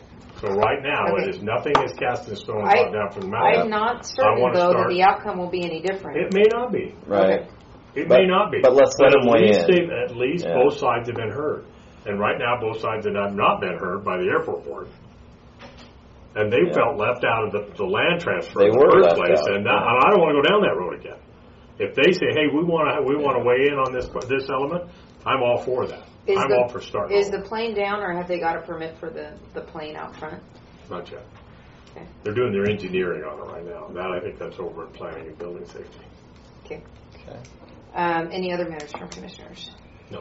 D: So right now,
A: Okay.
D: it is nothing is cast in stone
A: I-
D: brought down from the mountain.
A: I'm not certain,
D: wanna
A: though, that
D: start-
A: the outcome will be any different.
D: It may not be.
C: Right.
D: It
C: But-
D: may not be.
C: but let's let them weigh in.
D: At least
C: Yeah.
D: both sides have been heard. And right now, both sides have not been heard by the airport board. And they
C: Yeah.
D: felt left out of the land transfer
C: They
D: in the
C: were
D: first
C: left
D: place.
C: out.
D: And I don't want to go down that road again. If they say, hey, we want to weigh in on this element, I'm all for that. I'm all for starting.
A: Is the plane down, or have they got a permit for the plane out front?
D: Not yet.
A: Okay.
D: They're doing their engineering on it right now. That I think that's over in planning and building safety.
A: Okay.
C: Okay.
A: Any other matters from commissioners?
D: No.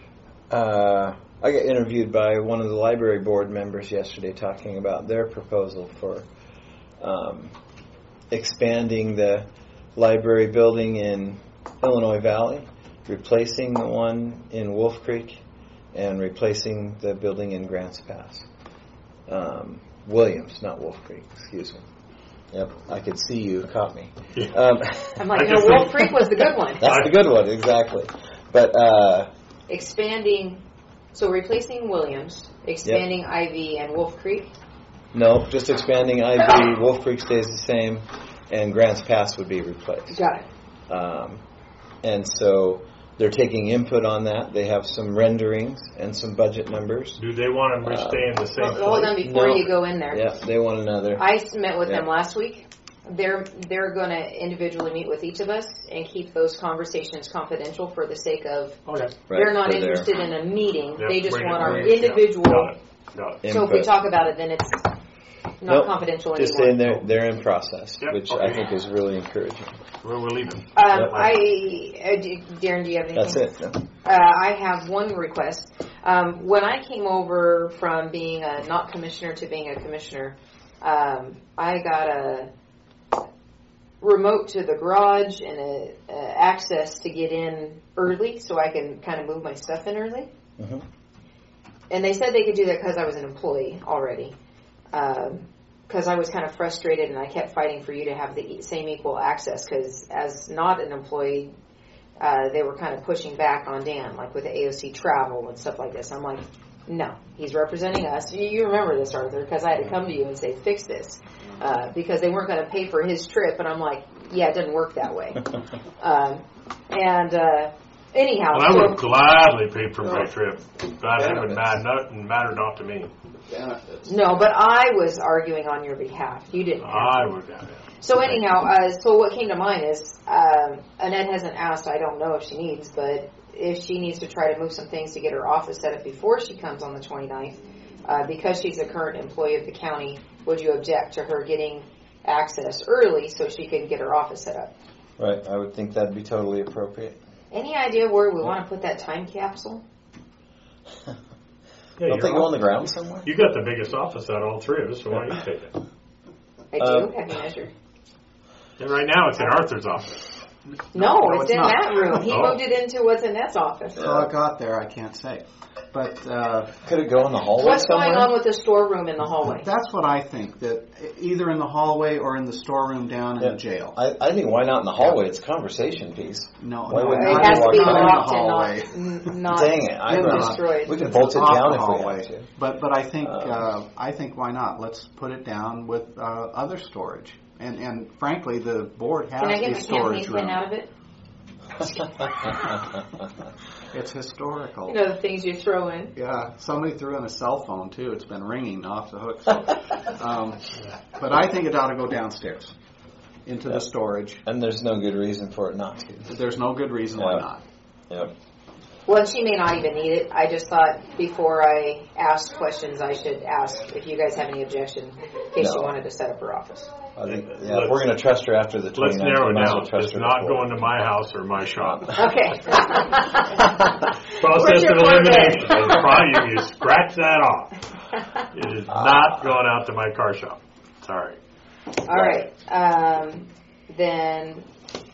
C: I got interviewed by one of the library board members yesterday talking about their proposal for expanding the library building in Illinois Valley, replacing the one in Wolf Creek, and replacing the building in Grants Pass. Williams, not Wolf Creek, excuse me. Yep, I could see you caught me.
A: I'm like,
D: I
A: no,
D: just
A: Wolf
D: think-
A: Creek was the good one.
C: That's the good one, exactly. But
A: Expanding, so replacing Williams, expanding Ivy and Wolf Creek.
C: no, just expanding IV. Wolf Creek stays the same, and Grants Pass would be replaced.
A: Got it.
C: And so they're taking input on that. They have some renderings and some budget numbers.
D: Do they want to stay in the same
A: Well, hold on
D: place?
A: before
C: No.
A: you go in there.
C: Yeah, they want another.
A: I met with them
C: Yeah.
A: last week. They're going to individually meet with each of us and keep those conversations confidential for the sake of
D: Okay.
A: they're not
C: for their
A: interested in a meeting.
D: Yep,
A: They just
D: bring it,
A: want our
D: bring it. Yeah.
A: individual.
D: Got it.
A: So if we
C: input.
A: talk about it, then it's not
C: Nope,
A: confidential
C: just
A: anymore.
C: saying they're in process,
D: Yep,
C: which
D: okay.
C: I think is really encouraging.
D: Where we're leaving.
A: Darren, do you have anything?
C: That's it. No?
A: I have one request. When I came over from being a not commissioner to being a commissioner, I got a remote to the garage and a access to get in early so I can kind of move my stuff in early.
C: Mhm.
A: And they said they could do that because I was an employee already. Because I was kind of frustrated and I kept fighting for you to have the same equal access because as not an employee, they were kind of pushing back on Dan, like with the AOC travel and stuff like this. I'm like, no, he's representing us. You remember this, Arthur, because I had to come to you and say, fix this. Because they weren't going to pay for his trip. And I'm like, yeah, it doesn't work that way. Anyhow.
D: Well, I would have gladly paid for my trip. That would matter not to me.
A: No, but I was arguing on your behalf. You didn't have to.
D: I would have.
A: So anyhow, so what came to mind is Annette hasn't asked. I don't know if she needs, but if she needs to try to move some things to get her office set up before she comes on the 29th, because she's a current employee of the county, would you object to her getting access early so she can get her office set up?
C: Right, I would think that'd be totally appropriate.
A: Any idea where we want to put that time capsule?
D: Yeah,
C: Don't they go on the ground somewhere?
D: You got the biggest office out of all three of us, so why don't you take it?
A: I do. Have you measured?
D: And right now, it's in Arthur's office.
A: No, it's
G: it's
A: in
G: not.
A: that room. He
D: Oh.
A: moved it into what's in Annette's office.
G: How it got there, I can't say. But
C: Could it go in the hallway
A: What's
C: somewhere?
A: going on with the storeroom in the hallway?
G: that's what I think, that either in the hallway or in the storeroom down in
C: Yeah.
G: the jail.
C: I think why not in the hallway? It's a conversation piece.
G: No,
C: Why
G: no,
C: would
A: It
C: not
A: has to be
C: walk in the
A: locked
G: hallway.
A: and not
C: Dang it! I don't know.
A: destroyed.
C: We can bolt it
G: Off
C: down
G: the
C: if
G: hallway.
C: we have to.
G: But I think why not? Let's put it down with other storage. And frankly, the board has
A: Can I get
G: a
A: my
G: storage
A: campaign
G: room.
A: pen out of it?
G: It's historical.
A: You know, the things you throw in.
G: Yeah, somebody threw in a cell phone too. It's been ringing off the hook. But I think it ought to go downstairs into the storage.
C: And there's no good reason for it not to.
G: There's no good reason why not.
C: Yep.
A: Well, she may not even need it. I just thought before I asked questions, I should ask if you guys have any objection in case she
C: No.
A: wanted to set up her office.
C: I think, yeah, if we're going to trust her after the 29th.
D: Let's narrow
C: we
D: it
C: might as well
D: down.
C: trust
D: It's
C: her
D: not
C: before.
D: going to my house or my shop.
A: Okay.
D: Process
A: your
D: of elimination. You scratch that off. It is not going out to my car shop. Sorry.
A: All right. Then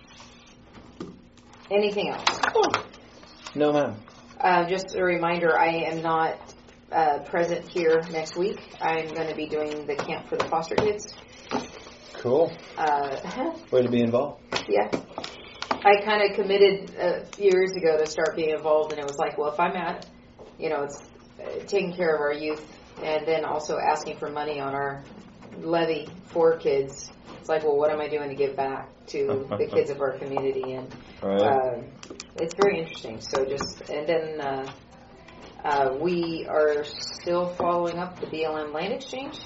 A: anything else?
C: No, ma'am.
A: Just a reminder, I am not present here next week. I'm going to be doing the camp for the foster kids.
C: Cool. Way to be involved.
A: Yeah. I kind of committed a few years ago to start being involved, and it was like, well, if I'm it's taking care of our youth and then also asking for money on our levy for kids. It's like, well, what am I doing to give back to the kids of our community? And it's very interesting. So and then we are still following up the BLM land exchange.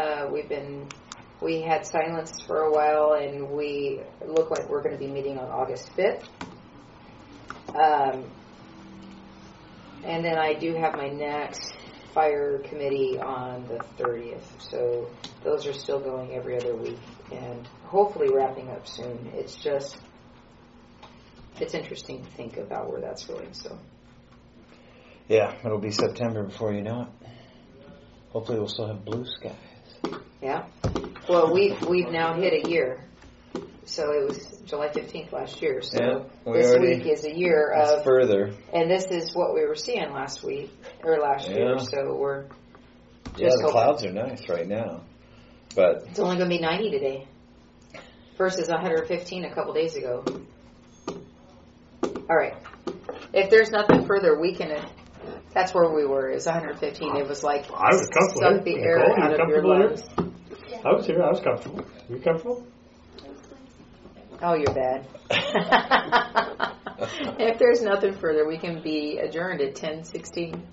A: We had silence for a while, and we look like we're going to be meeting on August 5th. And then I do have my next fire committee on the 30th. So those are still going every other week and hopefully wrapping up soon. It's interesting to think about where that's going. So
C: yeah, it'll be September before you know it. Hopefully we'll still have blue skies.
A: Yeah. Well, we've now hit a year. So it was July 15th last year. So this week is a year of
C: further.
A: And this is what we were seeing last year. So we're just
C: the clouds are nice right now, but
A: it's only going to be 90 today versus 115 a couple days ago. All right. If there's nothing further, we can. That's where we were. It was 115. It was like
D: I was comfortable.
A: Suck the air out of your lungs.
D: I was here. I was comfortable. You comfortable?
A: Oh, you're bad. If there's nothing further, we can be adjourned at 10:16.